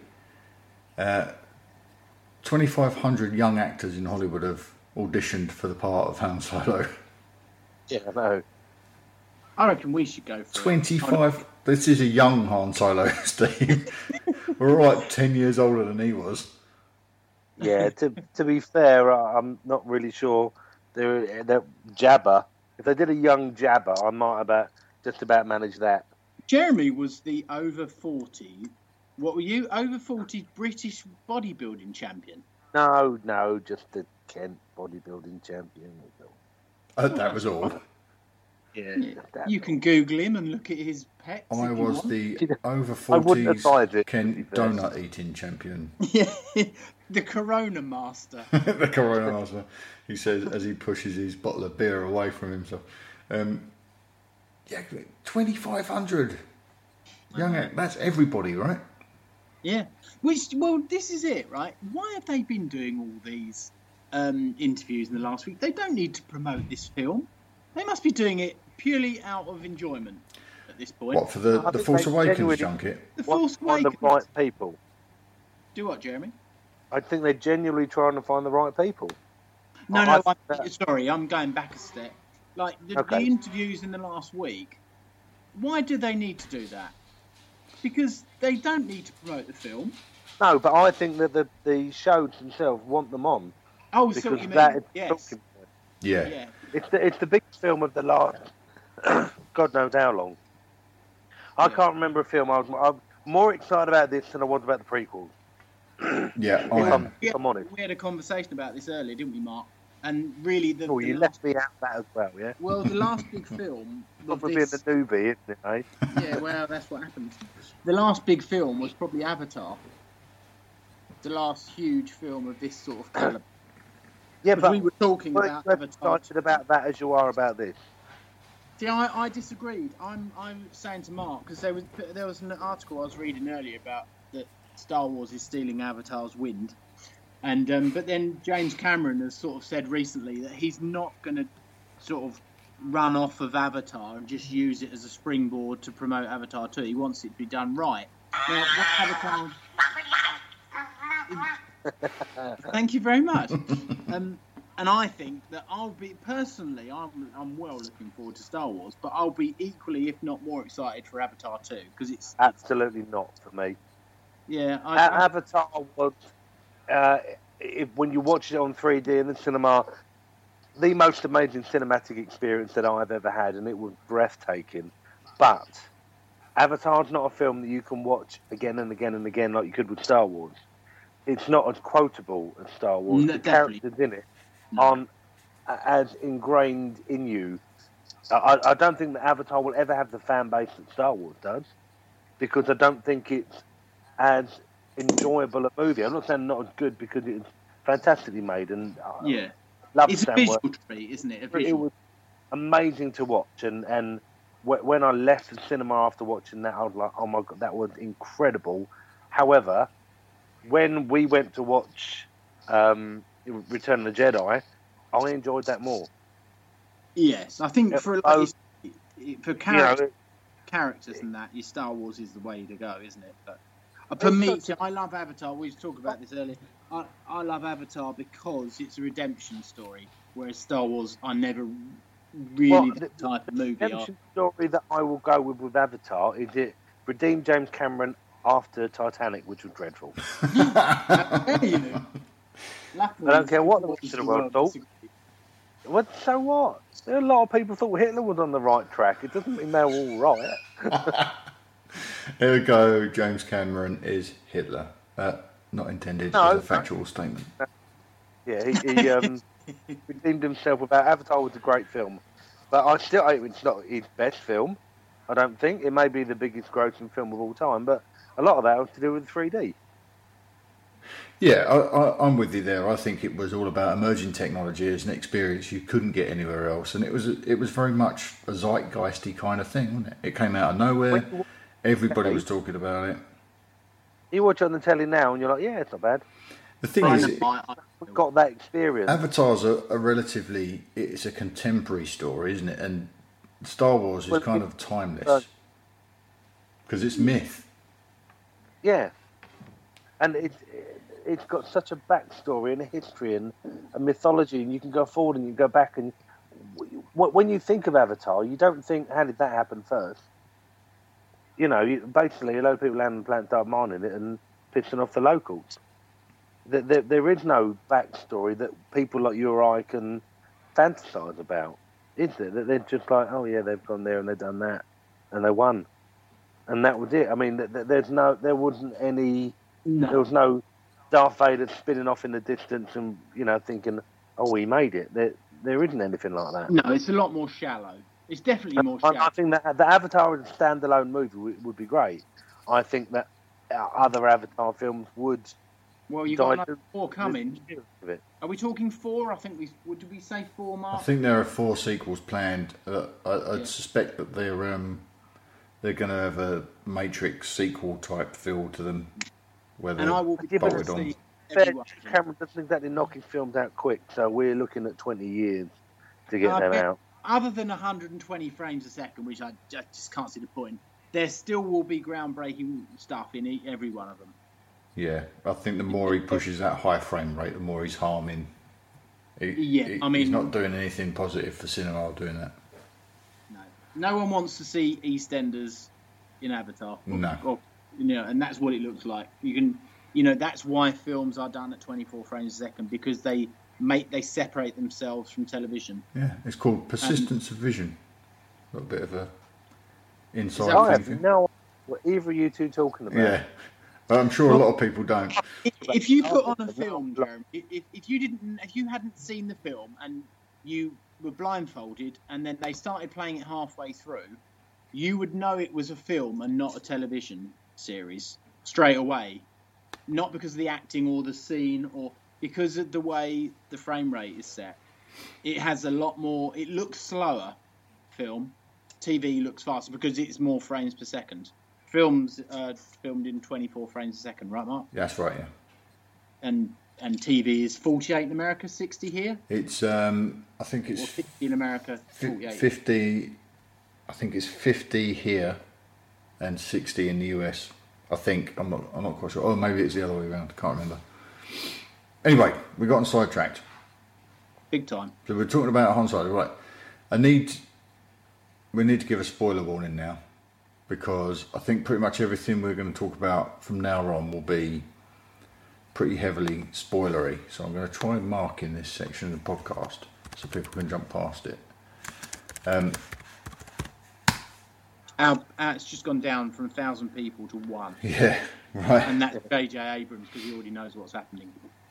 2,500 young actors in Hollywood have auditioned for the part of Han Solo. Yeah, I know. I reckon we should go for 25. This is a young Han Solo, Steve. We're all like 10 years older than he was. Yeah, to be fair, I'm not really sure. They're Jabba. If they did a young Jabba, I might just about manage that. Jeremy was the over 40. What were you? Over 40 British bodybuilding champion. No, just the Kent bodybuilding champion. That was all. Yeah, Yeah. You can Google him and look at his pecs. I if you was want. the over I wouldn't 40s advise it, to be Kent fair. donut eating champion. Yeah, the Corona Master. The Corona Master. He says as he pushes his bottle of beer away from himself. 2,500 young. That's everybody, right? Yeah. Well, this is it, right? Why have they been doing all these interviews in the last week? They don't need to promote this film. They must be doing it purely out of enjoyment at this point. What, for the I think Force they Awakens genuinely- junket? The Force Find the Awakens. right people. Do what, Jeremy? I think they're genuinely trying to find the right people. No, I think sorry, I'm going back a step. Like, the Okay. interviews in the last week, why do they need to do that? Because they don't need to promote the film. No, but I think that the shows themselves want them on Oh, so what because you that mean? is Yes. talking. Yeah. Yeah. It's the biggest film of the last God knows how long. I can't remember a film I'm more excited about this than I was about the prequels. Yeah, I If am. I'm honest. We had a conversation about this earlier, didn't we, Mark? And really, Oh, you left me out that as well, yeah? well, the last big film of Probably being this, the newbie, isn't it, eh? yeah, well, that's what happens. The last big film was probably Avatar. The last huge film of this sort of caliber. Yeah, Because but we were talking we're about as Avatar. excited about that as you are about this. See, I disagreed. I'm saying to Mark because there was an article I was reading earlier about that Star Wars is stealing Avatar's wind, and but then James Cameron has sort of said recently that he's not going to sort of run off of Avatar and just use it as a springboard to promote Avatar 2. He wants it to be done right. Now, what Avatar... Thank you very much. And I think that I'm well looking forward to Star Wars, but I'll be equally, if not more, excited for Avatar 2 because it's Absolutely not for me. Yeah, Avatar was when you watch it on 3D in the cinema, the most amazing cinematic experience that I've ever had, and it was breathtaking. But Avatar's not a film that you can watch again and again and again like you could with Star Wars. It's not as quotable as Star Wars. No, the definitely. characters in it aren't as ingrained in you. I don't think that Avatar will ever have the fan base that Star Wars does, because I don't think it's as enjoyable a movie. I'm not saying not as good, because it's fantastically made, and love it's the a visual work. treat, isn't it? It was amazing to watch, and when I left the cinema after watching that, I was like, oh my God, that was incredible. However, when we went to watch Return of the Jedi, I enjoyed that more. Yes, I think for characters and that, your Star Wars is the way to go, isn't it? But for me, I love Avatar. We talked about this earlier. I love Avatar because it's a redemption story, whereas Star Wars, I never really the type of movie. The redemption story that I will go with Avatar is it redeemed James Cameron after Titanic, which was dreadful. I don't care what the rest of the world thought. What? So what? A lot of people thought Hitler was on the right track. It doesn't mean they're all right. Here we go. James Cameron is Hitler. Not intended as a factual statement. Yeah, he redeemed himself about Avatar was a great film, but it's not his best film. I don't think it may be the biggest grossing film of all time, but a lot of that was to do with 3D. Yeah, I'm with you there. I think it was all about emerging technology as an experience you couldn't get anywhere else, and it was very much a zeitgeisty kind of thing, wasn't it? It came out of nowhere. Everybody was talking about it. You watch it on the telly now, and you're like, yeah, it's not bad. The thing is, we've got that experience. Avatar's it's a contemporary story, isn't it? And Star Wars is kind of timeless because it's myth. Yeah, and it's got such a backstory and a history and a mythology, and you can go forward and you can go back, and when you think of Avatar, you don't think, how did that happen first? You know, basically a lot of people land on the planet start mining it and pissing off the locals. There is no backstory that people like you or I can fantasize about, is there? That they're just like, oh yeah, they've gone there and they've done that and they won, and that was it. I mean, there was no Darth Vader spinning off in the distance and thinking, oh, we made it. There isn't anything like that. No, it's a lot more shallow. It's definitely more shallow. I think that the Avatar as a standalone movie would be great. I think that other Avatar films would. Well, you've got another 4 coming. Are we talking 4? I think did we say 4, Mark? I think there are 4 sequels planned. I'd suspect that they're going to have a Matrix sequel type feel to them. And I will be bolted on. Cameron doesn't exactly knock his films out quick, so we're looking at 20 years to get them out. Other than 120 frames a second, which I just can't see the point, there still will be groundbreaking stuff in every one of them. Yeah, I think the more he pushes that high frame rate, the more he's harming. He's not doing anything positive for cinema doing that. No one wants to see EastEnders in Avatar. No. And that's what it looks like. That's why films are done at 24 frames a second, because they separate themselves from television. Yeah, it's called persistence of vision. A little bit of a inside thing. No, what either of you two talking about? Yeah, but I'm sure a lot of people don't. If you put on a film, Jeremy, if you hadn't seen the film and you were blindfolded, and then they started playing it halfway through, you would know it was a film and not a television series straight away. Not because of the acting or the scene, or because of the way the frame rate is set. It has a lot more. It looks slower. Film, TV looks faster because it's more frames per second. Films filmed in 24 frames a second, right, Mark? That's right, yeah. And and TV is 48 in America, 60 here, It's I think or it's 50 in America, 48. 50. I think it's 50 here, and 60 in the US. I think I'm not quite sure. Oh, maybe it's the other way around. I can't remember. Anyway, we got on sidetracked. Big time. So we're talking about Han Solo, right? We need to give a spoiler warning now, because I think pretty much everything we're going to talk about from now on will be pretty heavily spoilery. So I'm going to try and mark in this section of the podcast so people can jump past it. It's just gone down from 1,000 people to 1. Yeah, right. And that's J.J. Abrams, because he already knows what's happening.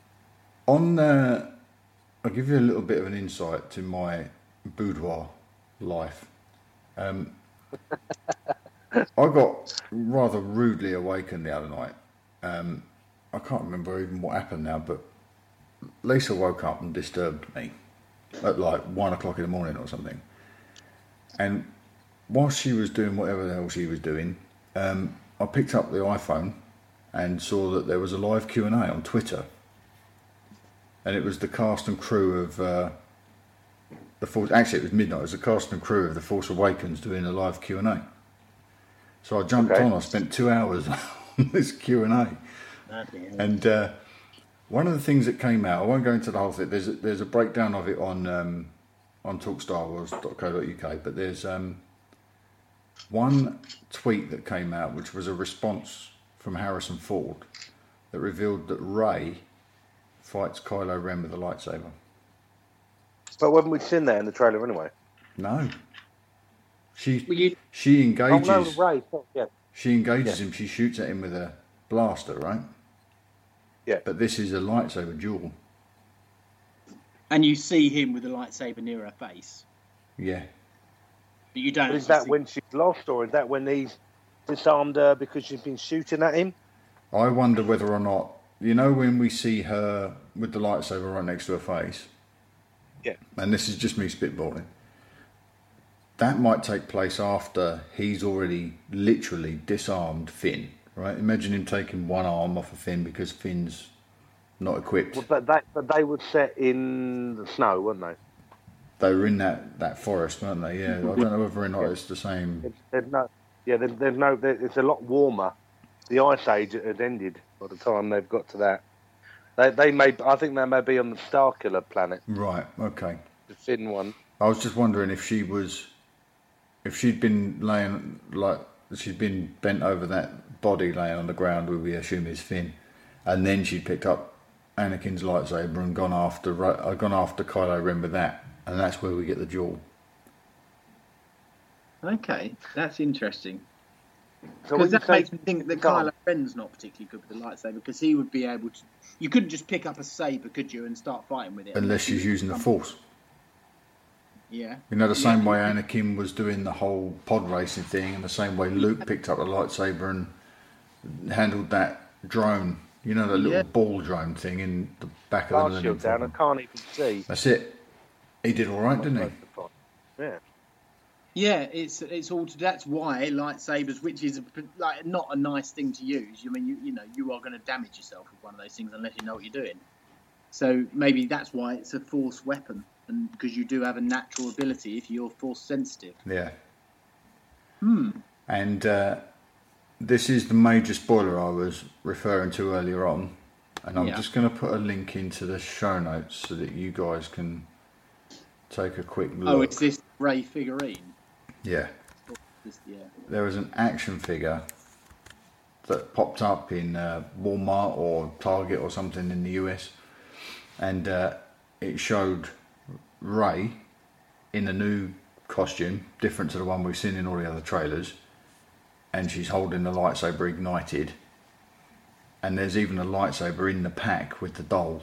I'll give you a little bit of an insight to my boudoir life. I got rather rudely awakened the other night. I can't remember even what happened now, but Lisa woke up and disturbed me at like 1 o'clock in the morning or something. And whilst she was doing whatever the hell she was doing, I picked up the iPhone and saw that there was a live Q&A on Twitter. And it was the cast and crew of The Force. Actually, it was midnight. It was the cast and crew of The Force Awakens doing a live Q&A. So I jumped on. I spent 2 hours on this Q&A. And one of the things that came out, I won't go into the whole thing. There's a breakdown of it on talkstarwars.co.uk. But there's one tweet that came out, which was a response from Harrison Ford that revealed that Rey fights Kylo Ren with a lightsaber. But haven't we seen that in the trailer anyway? No. She Oh engages. no, Ray. Yeah. She engages him. She shoots at him with a blaster, right? Yeah. But this is a lightsaber duel. And you see him with a lightsaber near her face. Yeah. But you don't. But is that when she's lost, or is that when he's disarmed her because she's been shooting at him? I wonder whether or not, you know, when we see her with the lightsaber right next to her face. Yeah. And this is just me spitballing. That might take place after he's already literally disarmed Finn, right? Imagine him taking one arm off of Finn because Finn's not equipped. Well, but they were set in the snow, weren't they? They were in that forest, weren't they? Yeah. I don't know whether or not it's the same. There's no. It's a lot warmer. The ice age had ended by the time they've got to that. I think they may be on the Starkiller planet, Right. Okay. the Finn one. I was just wondering if she'd been laying like she'd been bent over that body laying on the ground, we assume is Finn, and then she'd picked up Anakin's lightsaber and gone after Kylo Ren with that, and that's where we get the duel. Okay, that's interesting. So Because that makes me think that Kylo Ren's not particularly good with the lightsaber, because he would be able to. You couldn't just pick up a saber, could you, and start fighting with it? Unless she's using the Force. Yeah. You know, the same way Anakin was doing the whole pod racing thing, and the same way Luke picked up a lightsaber and handled that drone. You know, that little ball drone thing in the back of the Millennium down, I Falcon. can't even see. That's it. He did all right, didn't he? Yeah. Yeah, it's all. That's why lightsabers, which is like not a nice thing to use. I mean, you are going to damage yourself with one of those things unless you know what you're doing. So maybe that's why it's a force weapon, and because you do have a natural ability if you're force sensitive. Yeah. And this is the major spoiler I was referring to earlier on, and I'm just going to put a link into the show notes so that you guys can take a quick look. Oh, it's this Rey figurine. Yeah. Yeah. There was an action figure that popped up in Walmart or Target or something in the US, and it showed Rey in a new costume, different to the one we've seen in all the other trailers, and she's holding the lightsaber ignited, and there's even a lightsaber in the pack with the doll.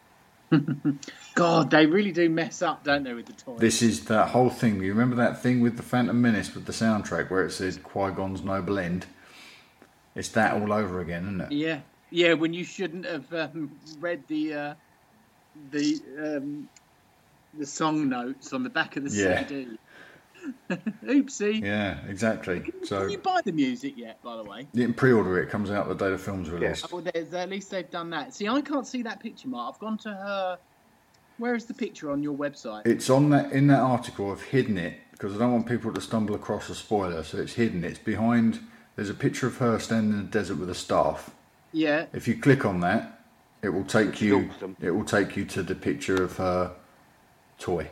God, they really do mess up, don't they, with the toys? This is that whole thing. You remember that thing with the Phantom Menace with the soundtrack where it said Qui-Gon's Noble End? It's that all over again, isn't it? Yeah, yeah. When you shouldn't have read the song notes on the back of the CD. Oopsie. Yeah, exactly. So Can you buy the music yet, by the way? you can pre-order it. It comes out the day the film's released. Well, at least they've done that. See, I can't see that picture, Mark. I've gone to her. Where is the picture on your website? It's on that in that article. I've hidden it because I don't want people to stumble across a spoiler. So it's hidden. It's behind. There's a picture of her standing in the desert with a staff. Yeah. If you click on that, it will take you. Awesome. It will take you to the picture of her toy.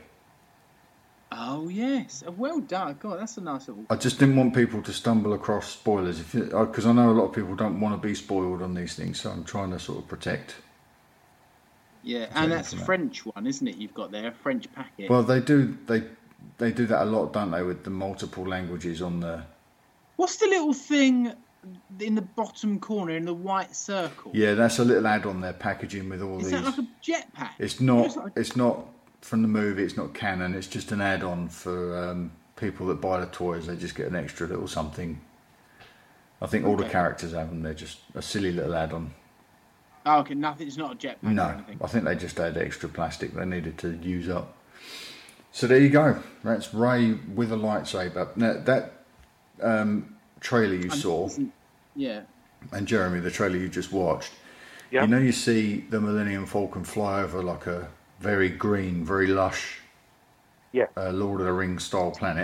Oh yes. Well done. God, that's a nice little. I just didn't want people to stumble across spoilers, because I know a lot of people don't want to be spoiled on these things. So I'm trying to sort of protect. Yeah, and that's a French one, isn't it? You've got there a French packet. Well, they do that a lot, don't they, with the multiple languages on the. What's the little thing in the bottom corner in the white circle? Yeah, that's a little add-on there, packaging with all Is these. that like a jetpack? It's not. It's not from the movie. It's not canon. It's just an add-on for people that buy the toys. They just get an extra little something. I think all the characters have them. They're just a silly little add-on. Oh, okay, nothing. It's not a jetpack or No, anything. I think they just had extra plastic they needed to use up. So there you go. That's Rey with a lightsaber. Now that trailer you saw, Yeah. and Jeremy, the trailer you just watched. Yeah. You know, you see the Millennium Falcon fly over like a very green, very lush, Lord of the Rings style planet.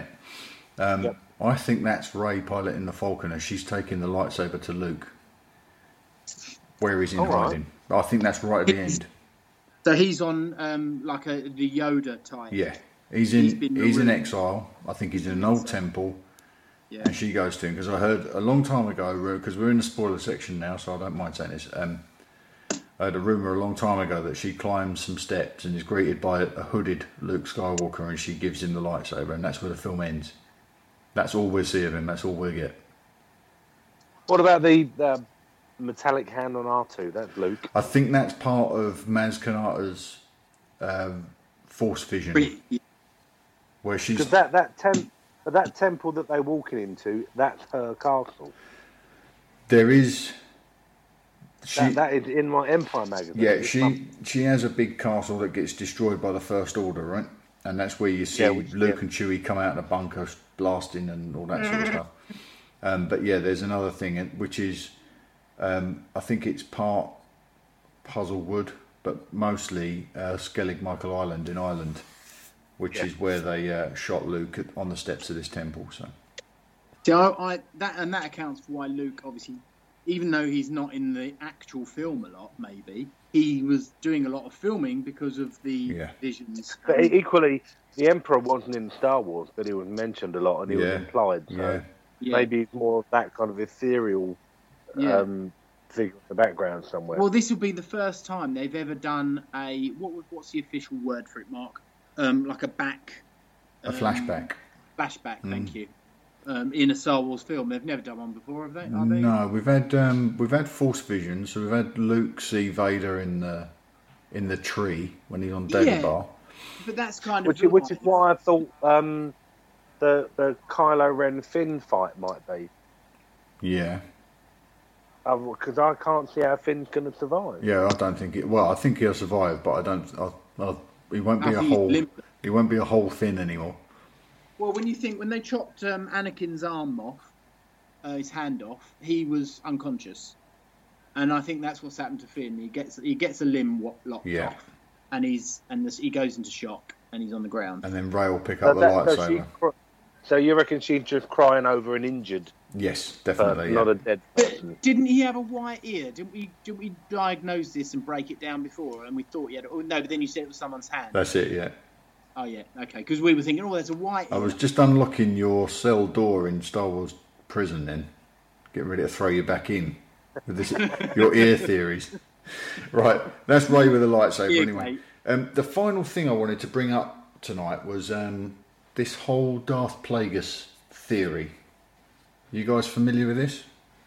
I think that's Rey piloting the Falcon as she's taking the lightsaber to Luke, where he's in hiding. I think that's right at the end. So he's on like the Yoda type. Yeah, he's in exile. I think he's in an old temple. Yeah. And she goes to him, because I heard a long time ago, because we're in the spoiler section now, so I don't mind saying this. I heard a rumour a long time ago that she climbs some steps and is greeted by a hooded Luke Skywalker, and she gives him the lightsaber, and that's where the film ends. That's all we see of him. That's all we get. What about the metallic hand on R2? That's Luke. I think that's part of Maz Kanata's Force vision, where she's Because that temple that they're walking into, that's her castle. there is. That is in my Empire magazine. Yeah, she has a big castle that gets destroyed by the First Order, right? And that's where you see Luke and Chewie come out of the bunker blasting and all that sort of stuff. But yeah, there's another thing, which is, I think it's part Puzzlewood, but mostly Skellig Michael Island in Ireland, which is where they shot Luke on the steps of this temple. So, that accounts for why Luke, obviously, even though he's not in the actual film a lot, maybe he was doing a lot of filming because of the visions. But equally, the Emperor wasn't in Star Wars, but he was mentioned a lot and he was implied. So maybe it's more of that kind of ethereal figure in the background somewhere. Well, this will be the first time they've ever done a what's the official word for it, Mark? Like a flashback. Flashback. Thank you. In a Star Wars film, they've never done one before, have they? Are they? No, we've had Force visions. So we've had Luke see Vader in the tree when he's on Dagobah. But that's kind of which is why I thought the Kylo Ren Finn fight might be. Yeah. Because I can't see how Finn's going to survive. Yeah, I don't think it. Well, I think he'll survive, but I don't. He won't be a whole. He won't be a whole Finn anymore. Well, when they chopped Anakin's arm off, his hand off, he was unconscious, and I think that's what's happened to Finn. He gets a limb locked off, and he goes into shock, and he's on the ground. And then Rey will pick up the lightsaber. So you reckon she's just crying over an injured? Yes, definitely. Not a dead person. Didn't he have a white ear? Didn't we diagnose this and break it down before? And we thought he had. Oh no, but then you said it was someone's hand. That's it. Yeah. Oh yeah, okay. Because we were thinking, there's a white. I was just unlocking your cell door in Star Wars prison, then getting ready to throw you back in with this, your ear theories. Right, that's Rey with a lightsaber. Anyway, the final thing I wanted to bring up tonight was this whole Darth Plagueis theory. You guys familiar with this?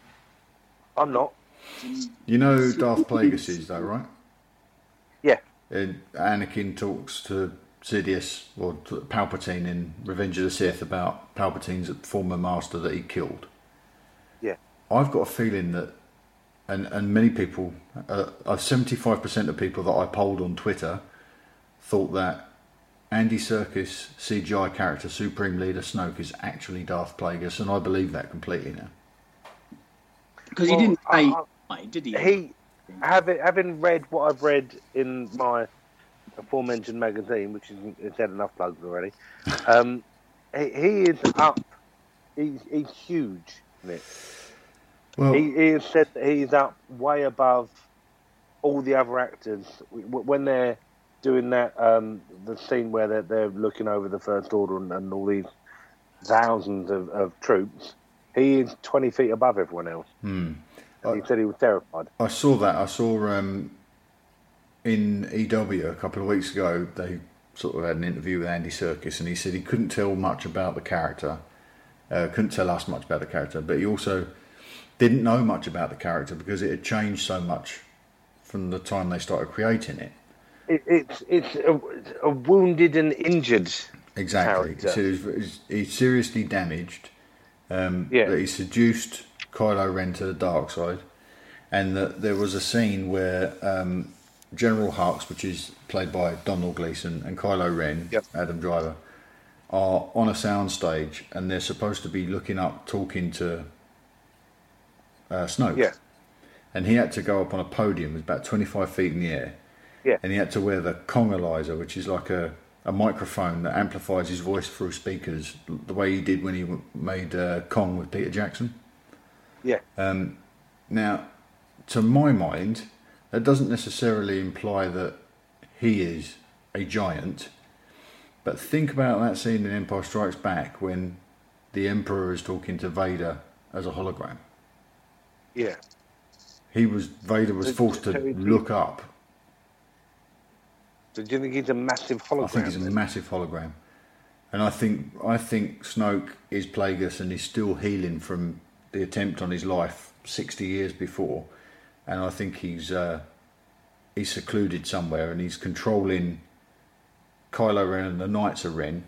I'm not. You know who Darth Plagueis is, though, right? Yeah. And Anakin talks to Sidious or Palpatine in Revenge of the Sith about Palpatine's former master that he killed. Yeah. I've got a feeling that, and many people, 75% of people that I polled on Twitter thought that Andy Serkis CGI character, Supreme Leader Snoke, is actually Darth Plagueis, and I believe that completely now. Because he didn't say, did he? Having read what I've read in my aforementioned magazine, which has had enough plugs already, he is up. He's huge, Nick. Well, he has said that he's up way above all the other actors when they're doing that. The scene where they're looking over the First Order and all these thousands of troops. He is 20 feet above everyone else. He said he was terrified. I saw that. I saw in EW a couple of weeks ago, they sort of had an interview with Andy Serkis, and he said he couldn't tell much about the character, couldn't tell us much about the character, but he also didn't know much about the character because it had changed so much from the time they started creating it. It's a wounded and injured exactly. character. So he's seriously damaged. That he seduced Kylo Ren to the dark side, and that there was a scene where General Hux, which is played by Donald Gleeson, and Kylo Ren, Adam Driver, are on a soundstage, and they're supposed to be looking up, talking to Snoke. Yeah. And he had to go up on a podium, it was about 25 feet in the air. Yeah. And he had to wear the Kongalizer, which is like a microphone that amplifies his voice through speakers, the way he did when he made Kong with Peter Jackson. Yeah. Now, to my mind, that doesn't necessarily imply that he is a giant, but think about that scene in Empire Strikes Back when the Emperor is talking to Vader as a hologram. Yeah. Vader was forced to look up. So do you think he's a massive hologram? I think he's a massive hologram. And I think Snoke is Plagueis, and he's still healing from the attempt on his life 60 years before. And I think he's secluded somewhere, and he's controlling Kylo Ren and the Knights of Ren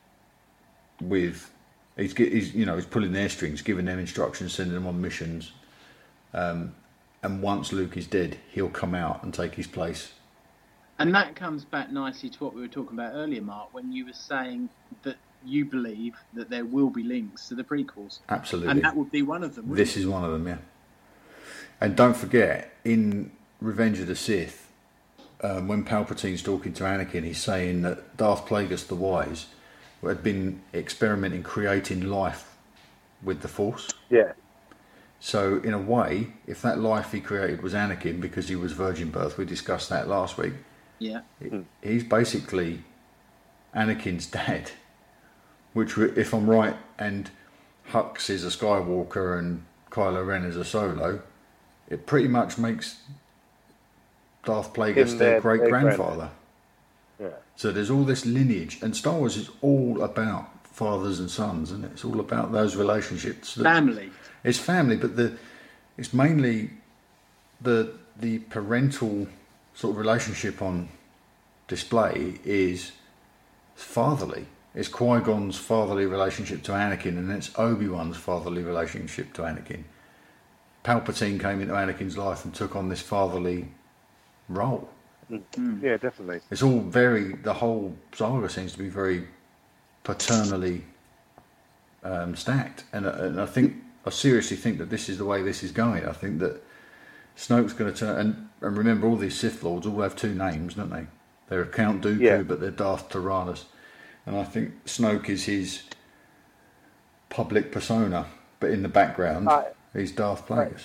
he's pulling their strings, giving them instructions, sending them on missions. And once Luke is dead, he'll come out and take his place. And that comes back nicely to what we were talking about earlier, Mark, when you were saying that you believe that there will be links to the prequels. Absolutely. And that would be one of them. This is one of them, yeah. And don't forget, in Revenge of the Sith, when Palpatine's talking to Anakin, he's saying that Darth Plagueis the Wise had been experimenting creating life with the Force. Yeah. So, in a way, if that life he created was Anakin because he was virgin birth, we discussed that last week. Yeah. He's basically Anakin's dad, which, if I'm right, and Hux is a Skywalker and Kylo Ren is a Solo, it pretty much makes Darth Plagueis their great-grandfather. Yeah. So there's all this lineage, and Star Wars is all about fathers and sons, and it's all about those relationships. Family. It's family, but it's mainly the parental sort of relationship on display is fatherly. It's Qui-Gon's fatherly relationship to Anakin, and it's Obi-Wan's fatherly relationship to Anakin. Palpatine came into Anakin's life and took on this fatherly role. Yeah, definitely. It's all the whole saga seems to be very paternally stacked, and I seriously think that this is the way this is going. I think that Snoke's going to turn, and remember, all these Sith Lords all have two names, don't they? They're Count Dooku, but they're Darth Tyrannus. And I think Snoke is his public persona, but in the background, he's Darth Plagueis.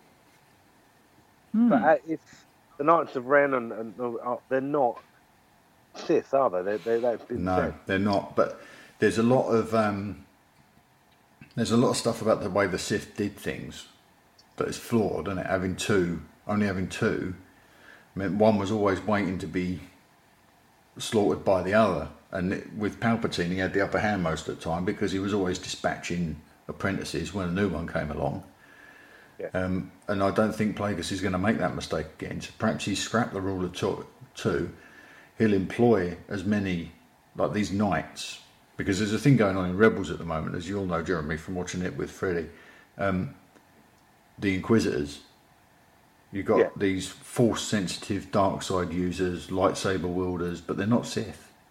But if the Knights of Ren and they're not Sith, are they? They've been no, they're not. But there's a lot of stuff about the way the Sith did things that is flawed, isn't it? Only having two, meant one was always waiting to be slaughtered by the other. And with Palpatine, he had the upper hand most of the time because he was always dispatching apprentices when a new one came along. Yeah. And I don't think Plagueis is going to make that mistake again. So perhaps he scrapped the rule of two. He'll employ as many, like these knights, because there's a thing going on in Rebels at the moment, as you all know, Jeremy, from watching it with Freddie. The Inquisitors. You've got these Force-sensitive dark side users, lightsaber wielders, but they're not Sith.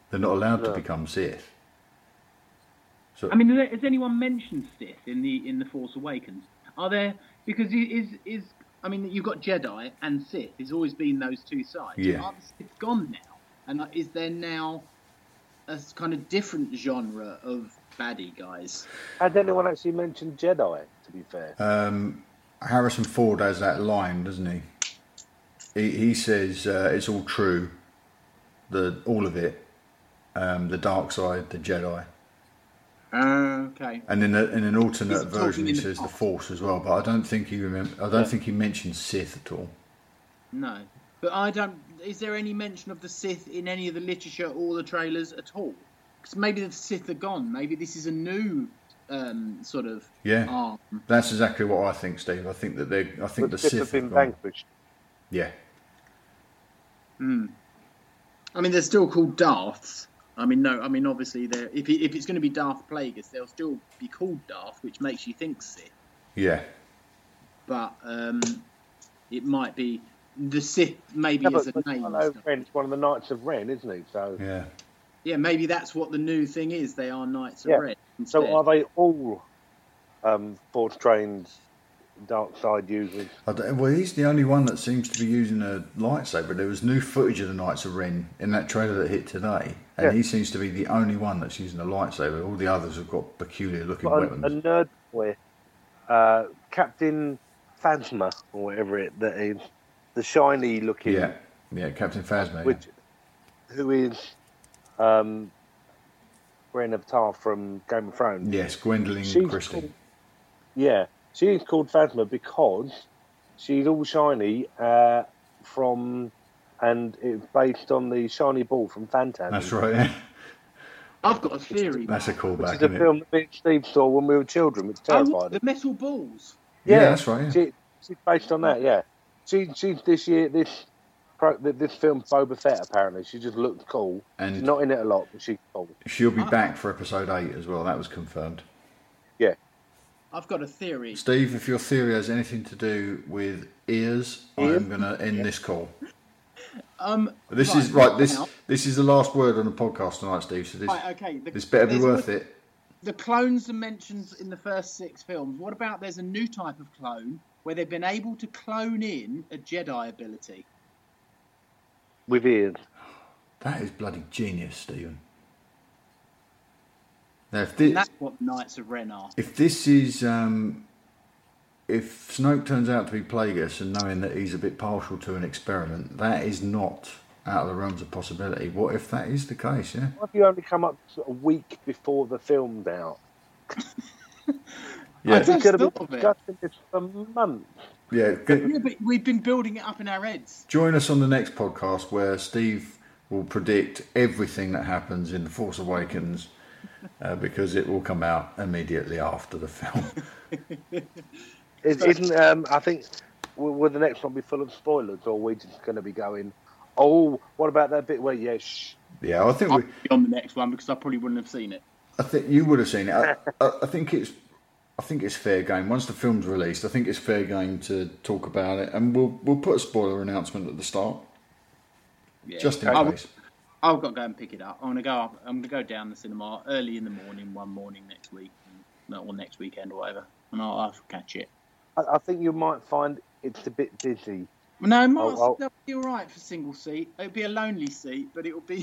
They're not allowed to No. become Sith. So I mean, has anyone mentioned Sith in the Force Awakens? Are there, because I mean, you've got Jedi and Sith. There's always been those two sides. Yeah. Are the Sith gone now? And is there now a kind of different genre of baddie guys? Has anyone actually mentioned Jedi, to be fair? Harrison Ford has that line, doesn't he? He says it's all true, all of it, the dark side, the Jedi. Okay. And in an alternate He's version, talking he in the says the past. Force as well. But I don't think think he mentions Sith at all. No. But I don't. Is there any mention of the Sith in any of the literature or the trailers at all? Because maybe the Sith are gone. Maybe this is a new sort of Yeah, arm. that's exactly what I think, Steve. I think that I think the Sith Sith have been have gone. vanquished. Yeah, I mean, they're still called Darths. I mean, no. I mean, obviously, if it's going to be Darth Plagueis, they'll still be called Darth, which makes you think Sith. yeah. But it might be the Sith, maybe Yeah, as a but name. and Kylo stuff. Ren's one of the Knights of Ren, isn't he? So, Yeah. Yeah, maybe that's what the new thing is. They are Knights of Yeah. Red. so instead. are they all Force trained dark side users? Well, he's the only one that seems to be using a lightsaber. There was new footage of the Knights of Ren in that trailer that hit today, and Yeah. he seems to be the only one that's using a lightsaber. All the others have got peculiar-looking Got weapons. a nerd boy, Captain Phasma, or whatever that is, the shiny looking, Yeah, Captain Phasma. which, who is Brienne of Tarth from Game of Thrones. Yes, Gwendolyn She's Christie. called- Yeah, she's called Phasma because she's all shiny and it's based on the shiny ball from Phantasm. That's right. Yeah. I've got a theory. That's a Mark. Which callback. is a Isn't it? film that me and Steve saw when we were children, which Oh, terrified the us. metal balls. Yeah, that's right. Yeah. She's based on that, yeah. She's this year, this film, Boba Fett, apparently. She just looked cool. And- she's not in it a lot, but she's cool. She'll be back for episode 8 as well. That was confirmed. Yeah. I've got a theory. Steve, if your theory has anything to do with ears, I'm going to end this call. This is right. This is the last word on the podcast tonight, Steve. So Okay. this better be worth it. The clones are mentioned in the first 6 films. What about there's a new type of clone where they've been able to clone in a Jedi ability? With ears. That is bloody genius, Stephen. Now, And that's what Knights of Ren are. if this is if Snoke turns out to be Plagueis, and knowing that he's a bit partial to an experiment, that is not out of the realms of possibility. What if that is the case? Yeah. Why have you only come up a week before the film's out? Yeah. I just Could have thought been of it. discussing this for months. Yeah. Yeah, but we've been building it up in our heads. Join us on the next podcast where Steve will predict everything that happens in The Force Awakens because it will come out immediately after the film. Isn't I think will the next one be full of spoilers, or are we just going to be going? Oh, what about that bit where Yeah, I think I'll be on the next one because I probably wouldn't have seen it. I think you would have seen it. I think it's fair game. Once the film's released, I think it's fair game to talk about it, and we'll put a spoiler announcement at the start, Yeah. just in case. I've got to go and pick it up. I'm going to go down the cinema early in the morning, one morning next week, or next weekend or whatever, and I'll catch it. I think you might find it's a bit busy. No, Mars, oh. that'll be all right for single seat. It'll be a lonely seat, but it'll be.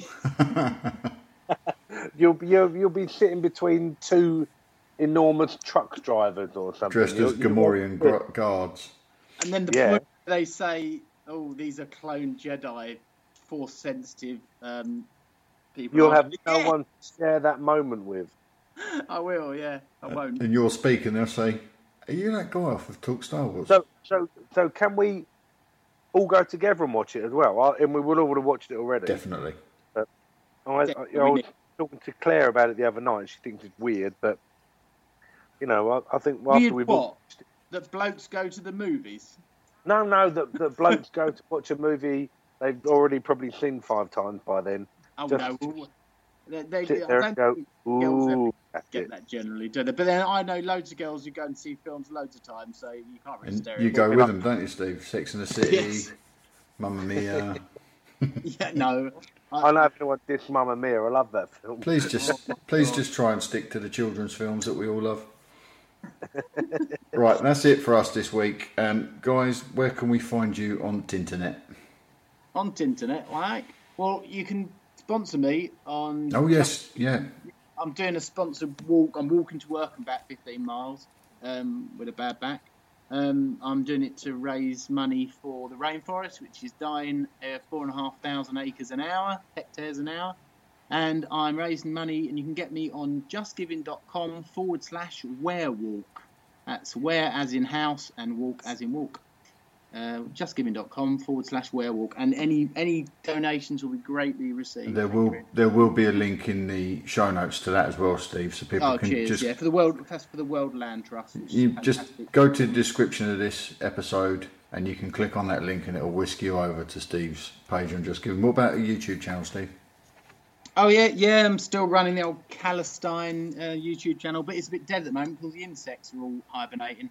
You'll be sitting between two enormous truck drivers or something. Dressed as Gamorrean guards. And then the Yeah. point they say, "Oh, these are clone Jedi, force sensitive people." You'll I'll have be, no "Yeah, one to share that moment with. I will, yeah. I won't. And you're speaking, they'll say, "Are you that guy off of Talk Star Wars?" So can we all go together and watch it as well? And we would all have watched it already. Definitely. I was talking to Claire about it the other night. She thinks it's weird, but I think after Weird we've what? That blokes go to the movies. no, that blokes go to watch a movie they've already probably seen 5 times by then. Oh Just no, well, they Sit there I and don't go, think girls ever ooh, that's get it. that generally, do they? But then I know loads of girls who go and see films loads of times, so you can't really And stereotype. you go with them, don't you, Steve? Sex and the City, Yes. Mamma Mia. Yeah, no, I know everyone diss Mamma Mia. I love that film. Please just try and stick to the children's films that we all love. Right, that's it for us this week. Guys, where can we find you on Tinternet? On Tinternet, right? Well, you can sponsor me on... Oh, yes, yeah. I'm doing a sponsored walk. I'm walking to work and back 15 miles with a bad back. I'm doing it to raise money for the rainforest, which is dying 4,500 hectares an hour. And I'm raising money, and you can get me on justgiving.com/wearwalk. That's wear as in house and walk as in walk. Justgiving.com/wearwalk. And any donations will be greatly received. There will be a link in the show notes to that as well, Steve, so people can cheers, just... yeah, for the World Land Trust. You just go to the description of this episode and you can click on that link and it'll whisk you over to Steve's page on Just Giving. What about a YouTube channel, Steve? Oh, yeah, I'm still running the old Calistine YouTube channel, but it's a bit dead at the moment because the insects are all hibernating.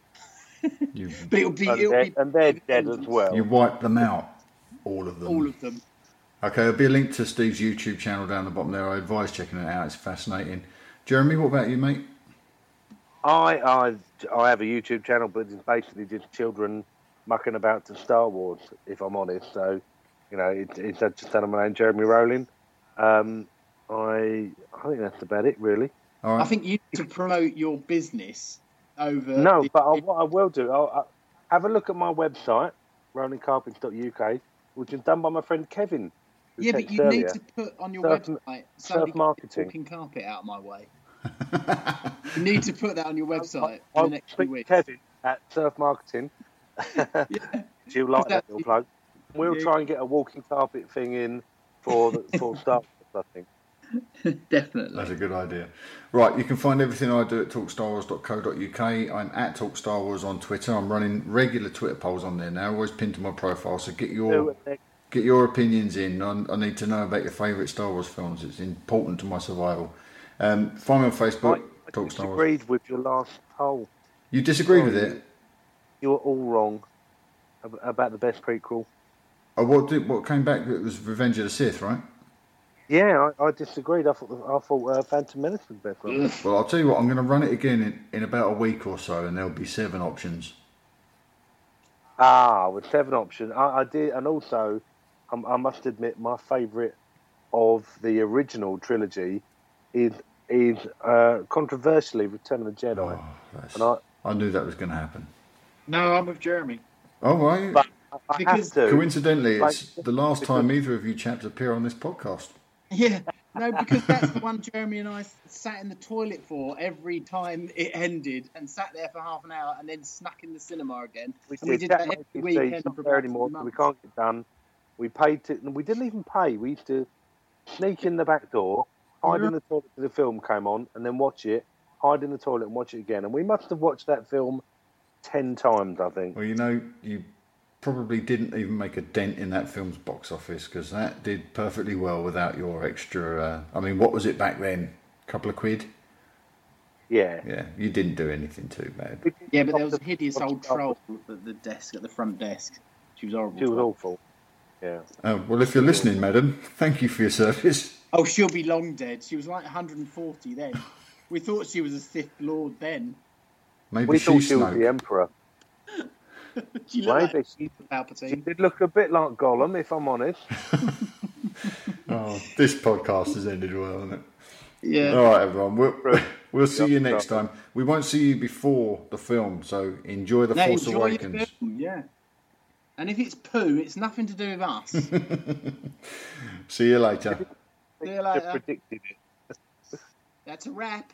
But it'll be... And they're dead as well. You wipe them out, all of them. All of them. Okay, there'll be a link to Steve's YouTube channel down the bottom there. I advise checking it out. It's fascinating. Jeremy, what about you, mate? I have a YouTube channel, but it's basically just children mucking about to Star Wars, if I'm honest. So, it's just under my name, Jeremy Rowling. I think that's about it, really. All right. I think you need to promote your business over... No, but what I will do, I'll have a look at my website, rollingcarpets.uk, which is done by my friend Kevin. Yeah, but you need to put on your website Surf Marketing. Walking carpet out of my way. You need to put that on your website for I'll the next few speak weeks. to Kevin at Surf Marketing. She'll like that little plug. We'll try and get a walking carpet thing in for Star Wars, I think. Definitely. That's a good idea. Right, you can find everything I do at talkstarwars.co.uk. I'm at talkstarwars on Twitter. I'm running regular Twitter polls on there now, always pinned to my profile, so get your opinions in. I need to know about your favourite Star Wars films. It's important to my survival. Find me on Facebook, Talk Star Wars. I disagreed with your last poll. You disagreed with it? You were all wrong about the best prequel. Oh, what came back? It was Revenge of the Sith, right? Yeah, I disagreed. I thought Phantom Menace was the best one. Well, I'll tell you what, I'm going to run it again in about a week or so, and there'll be 7 options. With 7 options. I did, and also, I must admit, my favourite of the original trilogy is controversially Return of the Jedi. I knew that was going to happen. No, I'm with Jeremy. Oh, are you? But I have to. Coincidentally, it's the last time either of you chaps appear on this podcast. Yeah, no, because that's the one Jeremy and I sat in the toilet for every time it ended, and sat there for half an hour, and then snuck in the cinema again. We did that every weekend. It's not there anymore, so we can't get done. We paid we didn't even pay. We used to sneak in the back door, hide in the toilet till the film came on, and then watch it. Hide in the toilet and watch it again. And we must have watched that film 10 times, I think. Well, you probably didn't even make a dent in that film's box office, because that did perfectly well without your extra... what was it back then? A couple of quid? Yeah. Yeah, you didn't do anything too bad. Yeah, but there was a hideous old troll at the front desk. She was horrible. She was awful. Yeah. Oh, well, if you're listening, madam, thank you for your service. Oh, she'll be long dead. She was like 140 then. We thought she was a Sith Lord then. Maybe we thought she was Snoke. the Emperor. She looked like she Palpatine. did look a bit like Gollum, if I'm honest. Oh, this podcast has ended well, hasn't it? Yeah. All right, everyone. We'll see you next time. We won't see you before the film, so enjoy The Force Awakens. The film, yeah. And if it's poo, it's nothing to do with us. See you later. See you later. Predicted it. That's a wrap.